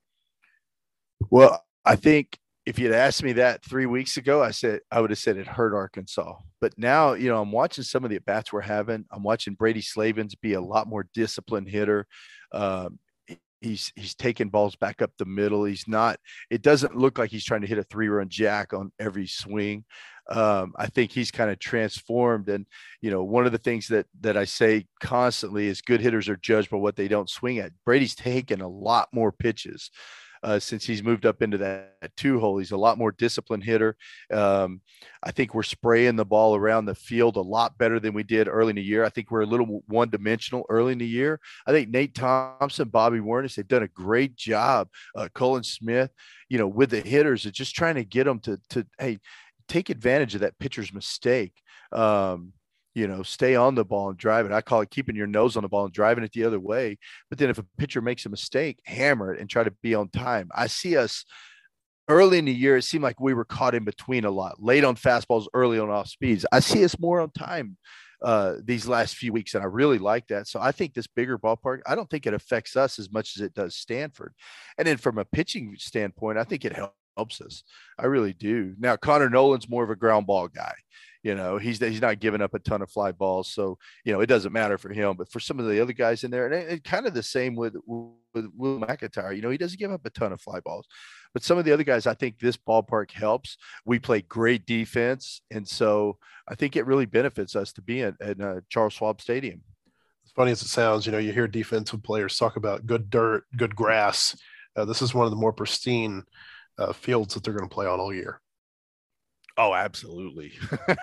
Well, I think if you'd asked me that three weeks ago, I said I would have said it hurt Arkansas. But now, you know, I'm watching some of the at-bats we're having. I'm watching Brady Slavens be a lot more disciplined hitter. Um, he's he's taking balls back up the middle. He's not – it doesn't look like he's trying to hit a three-run jack on every swing. Um, I think he's kind of transformed. And, you know, one of the things that, that I say constantly is good hitters are judged by what they don't swing at. Brady's taken a lot more pitches uh, since he's moved up into that, that two hole. He's a lot more disciplined hitter. Um, I think we're spraying the ball around the field a lot better than we did early in the year. I think we're a little one dimensional early in the year. I think Nate Thompson, Bobby Wernick, they've done a great job. Uh, Colin Smith, you know, with the hitters, it's just trying to get them to, to, hey, take advantage of that pitcher's mistake. Um, you know, stay on the ball and drive it. I call it keeping your nose on the ball and driving it the other way. But then if a pitcher makes a mistake, hammer it and try to be on time. I see us early in the year. It seemed like we were caught in between a lot, late on fastballs, early on off speeds. I see us more on time uh, these last few weeks, and I really like that. So I think this bigger ballpark, I don't think it affects us as much as it does Stanford. And then from a pitching standpoint, I think it helps. helps us. I really do. Now, Connor Noland's more of a ground ball guy. You know, he's he's not giving up a ton of fly balls. So, you know, it doesn't matter for him. But for some of the other guys in there, and it, it kind of the same with, with Will McIntyre, you know, he doesn't give up a ton of fly balls. But some of the other guys, I think this ballpark helps. We play great defense. And so I think it really benefits us to be at, at uh, Charles Schwab Stadium. As funny as it sounds, you know, you hear defensive players talk about good dirt, good grass. Uh, this is one of the more pristine Uh, fields that they're going to play on all year. Oh, absolutely.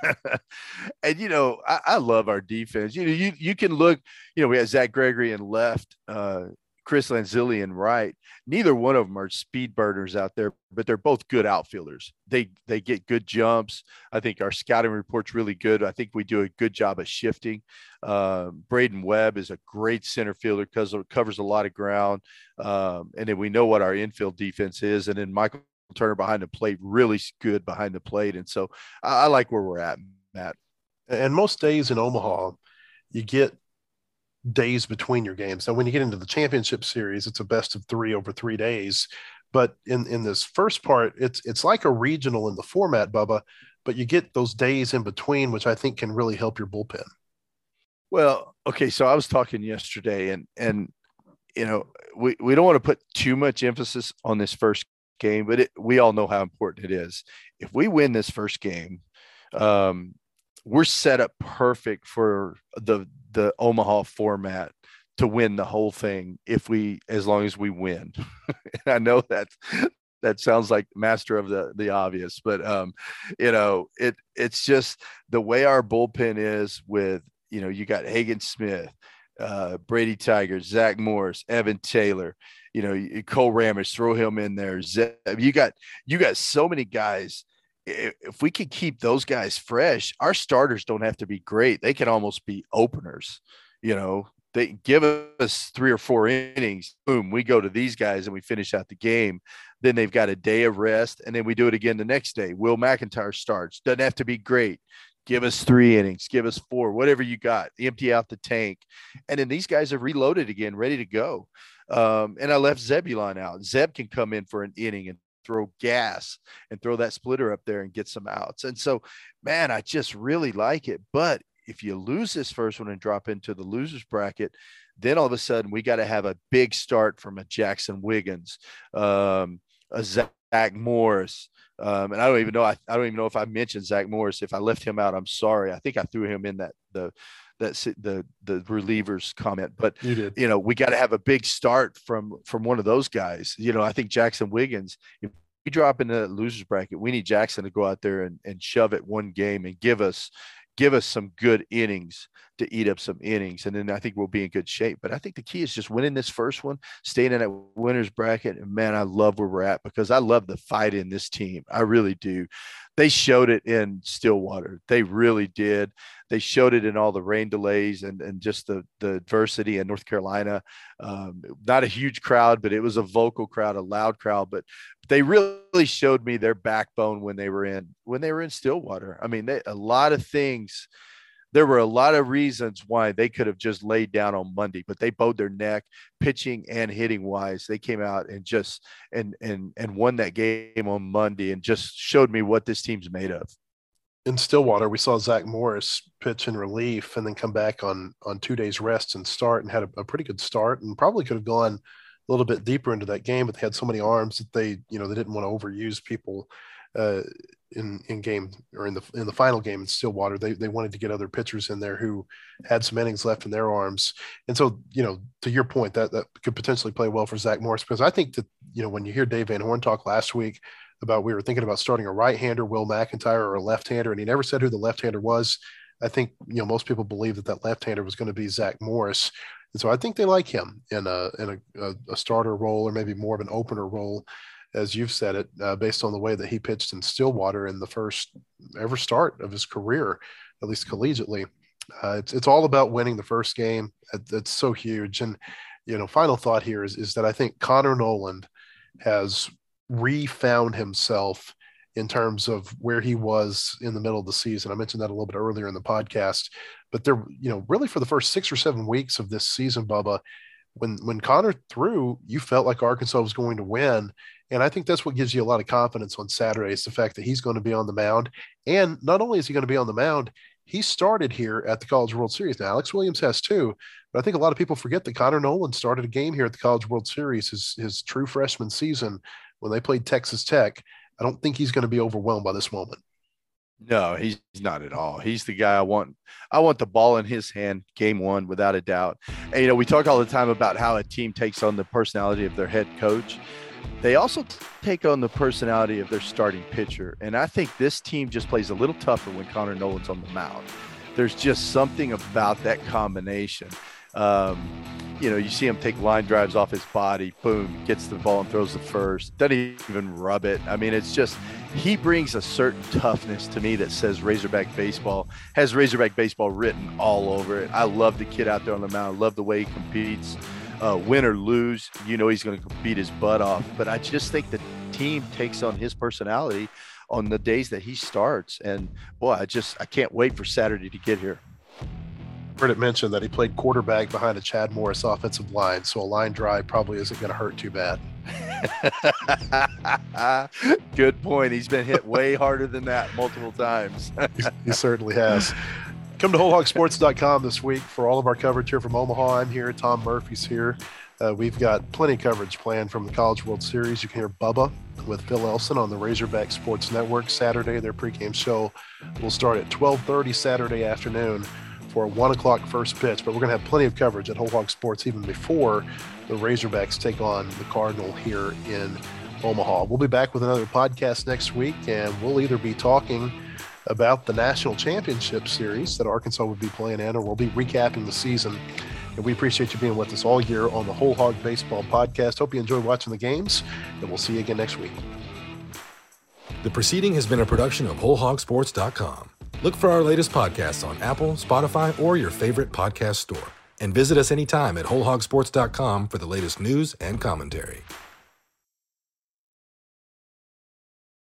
And, you know, I, I love our defense. You know, you, you can look, you know, we had Zach Gregory in left, uh, Chris Lanzilli in right. Neither one of them are speed burners out there, but they're both good outfielders. They, they get good jumps. I think our scouting report's really good. I think we do a good job of shifting. Uh, Braden Webb is a great center fielder because it covers a lot of ground. Um, and then we know what our infield defense is. And then Michael Turner behind the plate, really good behind the plate. And so I, I like where we're at, Matt. And most days in Omaha, you get days between your games. Now, when you get into the championship series, it's a best of three over three days. But in, in this first part, it's it's like a regional in the format, Bubba, but you get those days in between, which I think can really help your bullpen. Well, okay, so I was talking yesterday, and and you know, we, we don't want to put too much emphasis on this first game, but it, we all know how important it is. If we win this first game, um, we're set up perfect for the the Omaha format to win the whole thing if we, as long as we win. And I know that that sounds like master of the, the obvious, but um, you know, it, it's just the way our bullpen is with, you know, you got Hagen Smith, uh, Brady Tigers, Zach Morris, Evan Taylor, you know, Cole Ramage, throw him in there. You got, you got so many guys. If we could keep those guys fresh, our starters don't have to be great. They can almost be openers, you know. They give us three or four innings, boom, we go to these guys and we finish out the game. Then they've got a day of rest, and then we do it again the next day. Will McIntyre starts. Doesn't have to be great. Give us three innings, give us four, whatever you got. Empty out the tank. And then these guys are reloaded again, ready to go. Um, and I left Zebulon out. Zeb can come in for an inning and throw gas and throw that splitter up there and get some outs. And so, man, I just really like it. But if you lose this first one and drop into the losers bracket, then all of a sudden we got to have a big start from a Jackson Wiggins, um, a Zach Morris. Um, and I don't even know. I, I don't even know if I mentioned Zach Morris. If I left him out, I'm sorry. I think I threw him in that, the, that's the, the relievers comment, but you did. You know, we got to have a big start from, from one of those guys. You know, I think Jackson Wiggins, if we drop in the losers bracket, we need Jackson to go out there and, and shove it one game and give us, give us some good innings to eat up some innings. And then I think we'll be in good shape. But I think the key is just winning this first one, staying in that winner's bracket. And man, I love where we're at because I love the fight in this team. I really do. They showed it in Stillwater. They really did. They showed it in all the rain delays and, and just the, the adversity in North Carolina. Um, not a huge crowd, but it was a vocal crowd, a loud crowd, but they really showed me their backbone when they were in, when they were in Stillwater. I mean, they, a lot of things, there were a lot of reasons why they could have just laid down on Monday, but they bowed their neck, pitching and hitting wise. They came out and just and and and won that game on Monday and just showed me what this team's made of. In Stillwater, we saw Zach Morris pitch in relief and then come back on on two days rest and start and had a, a pretty good start and probably could have gone a little bit deeper into that game, but they had so many arms that they, you know, they didn't want to overuse people uh, in in game or in the in the final game in Stillwater. They they wanted to get other pitchers in there who had some innings left in their arms. And so, you know, to your point, that that could potentially play well for Zach Morris, because I think that, you know, when you hear Dave Van Horn talk last week about we were thinking about starting a right-hander, Will McIntyre, or a left-hander, and he never said who the left-hander was. I think, you know, most people believe that that left-hander was going to be Zach Morris. And so I think they like him in a in a, a starter role or maybe more of an opener role, as you've said it, uh, based on the way that he pitched in Stillwater in the first ever start of his career, at least collegiately. Uh, it's it's all about winning the first game. That's so huge. And, you know, final thought here is, is that I think Connor Noland has refound himself in terms of where he was in the middle of the season. I mentioned that a little bit earlier in the podcast, but there, you know, really for the first six or seven weeks of this season, Bubba, when, when Connor threw, you felt like Arkansas was going to win. And I think that's what gives you a lot of confidence on Saturday, is the fact that he's going to be on the mound. And not only is he going to be on the mound, he started here at the College World Series. Now, Alex Williams has too, but I think a lot of people forget that Connor Noland started a game here at the College World Series, his, his true freshman season when they played Texas Tech. I don't think he's going to be overwhelmed by this moment. No, he's not at all. He's the guy I want. I want the ball in his hand game one, without a doubt. And, you know, we talk all the time about how a team takes on the personality of their head coach. They also take on the personality of their starting pitcher. And I think this team just plays a little tougher when Connor Noland's on the mound. There's just something about that combination. Um, you know, you see him take line drives off his body, boom, gets the ball and throws the first, doesn't even rub it. I mean, it's just, he brings a certain toughness to me that says Razorback baseball, has Razorback baseball written all over it. I love the kid out there on the mound. I love the way he competes. Uh, win or lose, you know he's going to compete his butt off. But I just think the team takes on his personality on the days that he starts. And, boy, I just, I can't wait for Saturday to get here. Heard it mentioned that he played quarterback behind a Chad Morris offensive line, so a line drive probably isn't going to hurt too bad. Good point. He's been hit way harder than that multiple times. he, he certainly has. Come to whole hog sports dot com this week for all of our coverage here from Omaha. I'm here. Tom Murphy's here. Uh, we've got plenty of coverage planned from the College World Series. You can hear Bubba with Phil Elson on the Razorback Sports Network Saturday. Their pregame show will start at twelve thirty Saturday afternoon for a one o'clock first pitch. But we're going to have plenty of coverage at Whole Hog Sports even before the Razorbacks take on the Cardinal here in Omaha. We'll be back with another podcast next week, and we'll either be talking about the National Championship Series that Arkansas would be playing in, or we'll be recapping the season. And we appreciate you being with us all year on the Whole Hog Baseball Podcast. Hope you enjoyed watching the games, and we'll see you again next week. The proceeding has been a production of whole hog sports dot com. Look for our latest podcasts on Apple, Spotify, or your favorite podcast store. And visit us anytime at whole hog sports dot com for the latest news and commentary.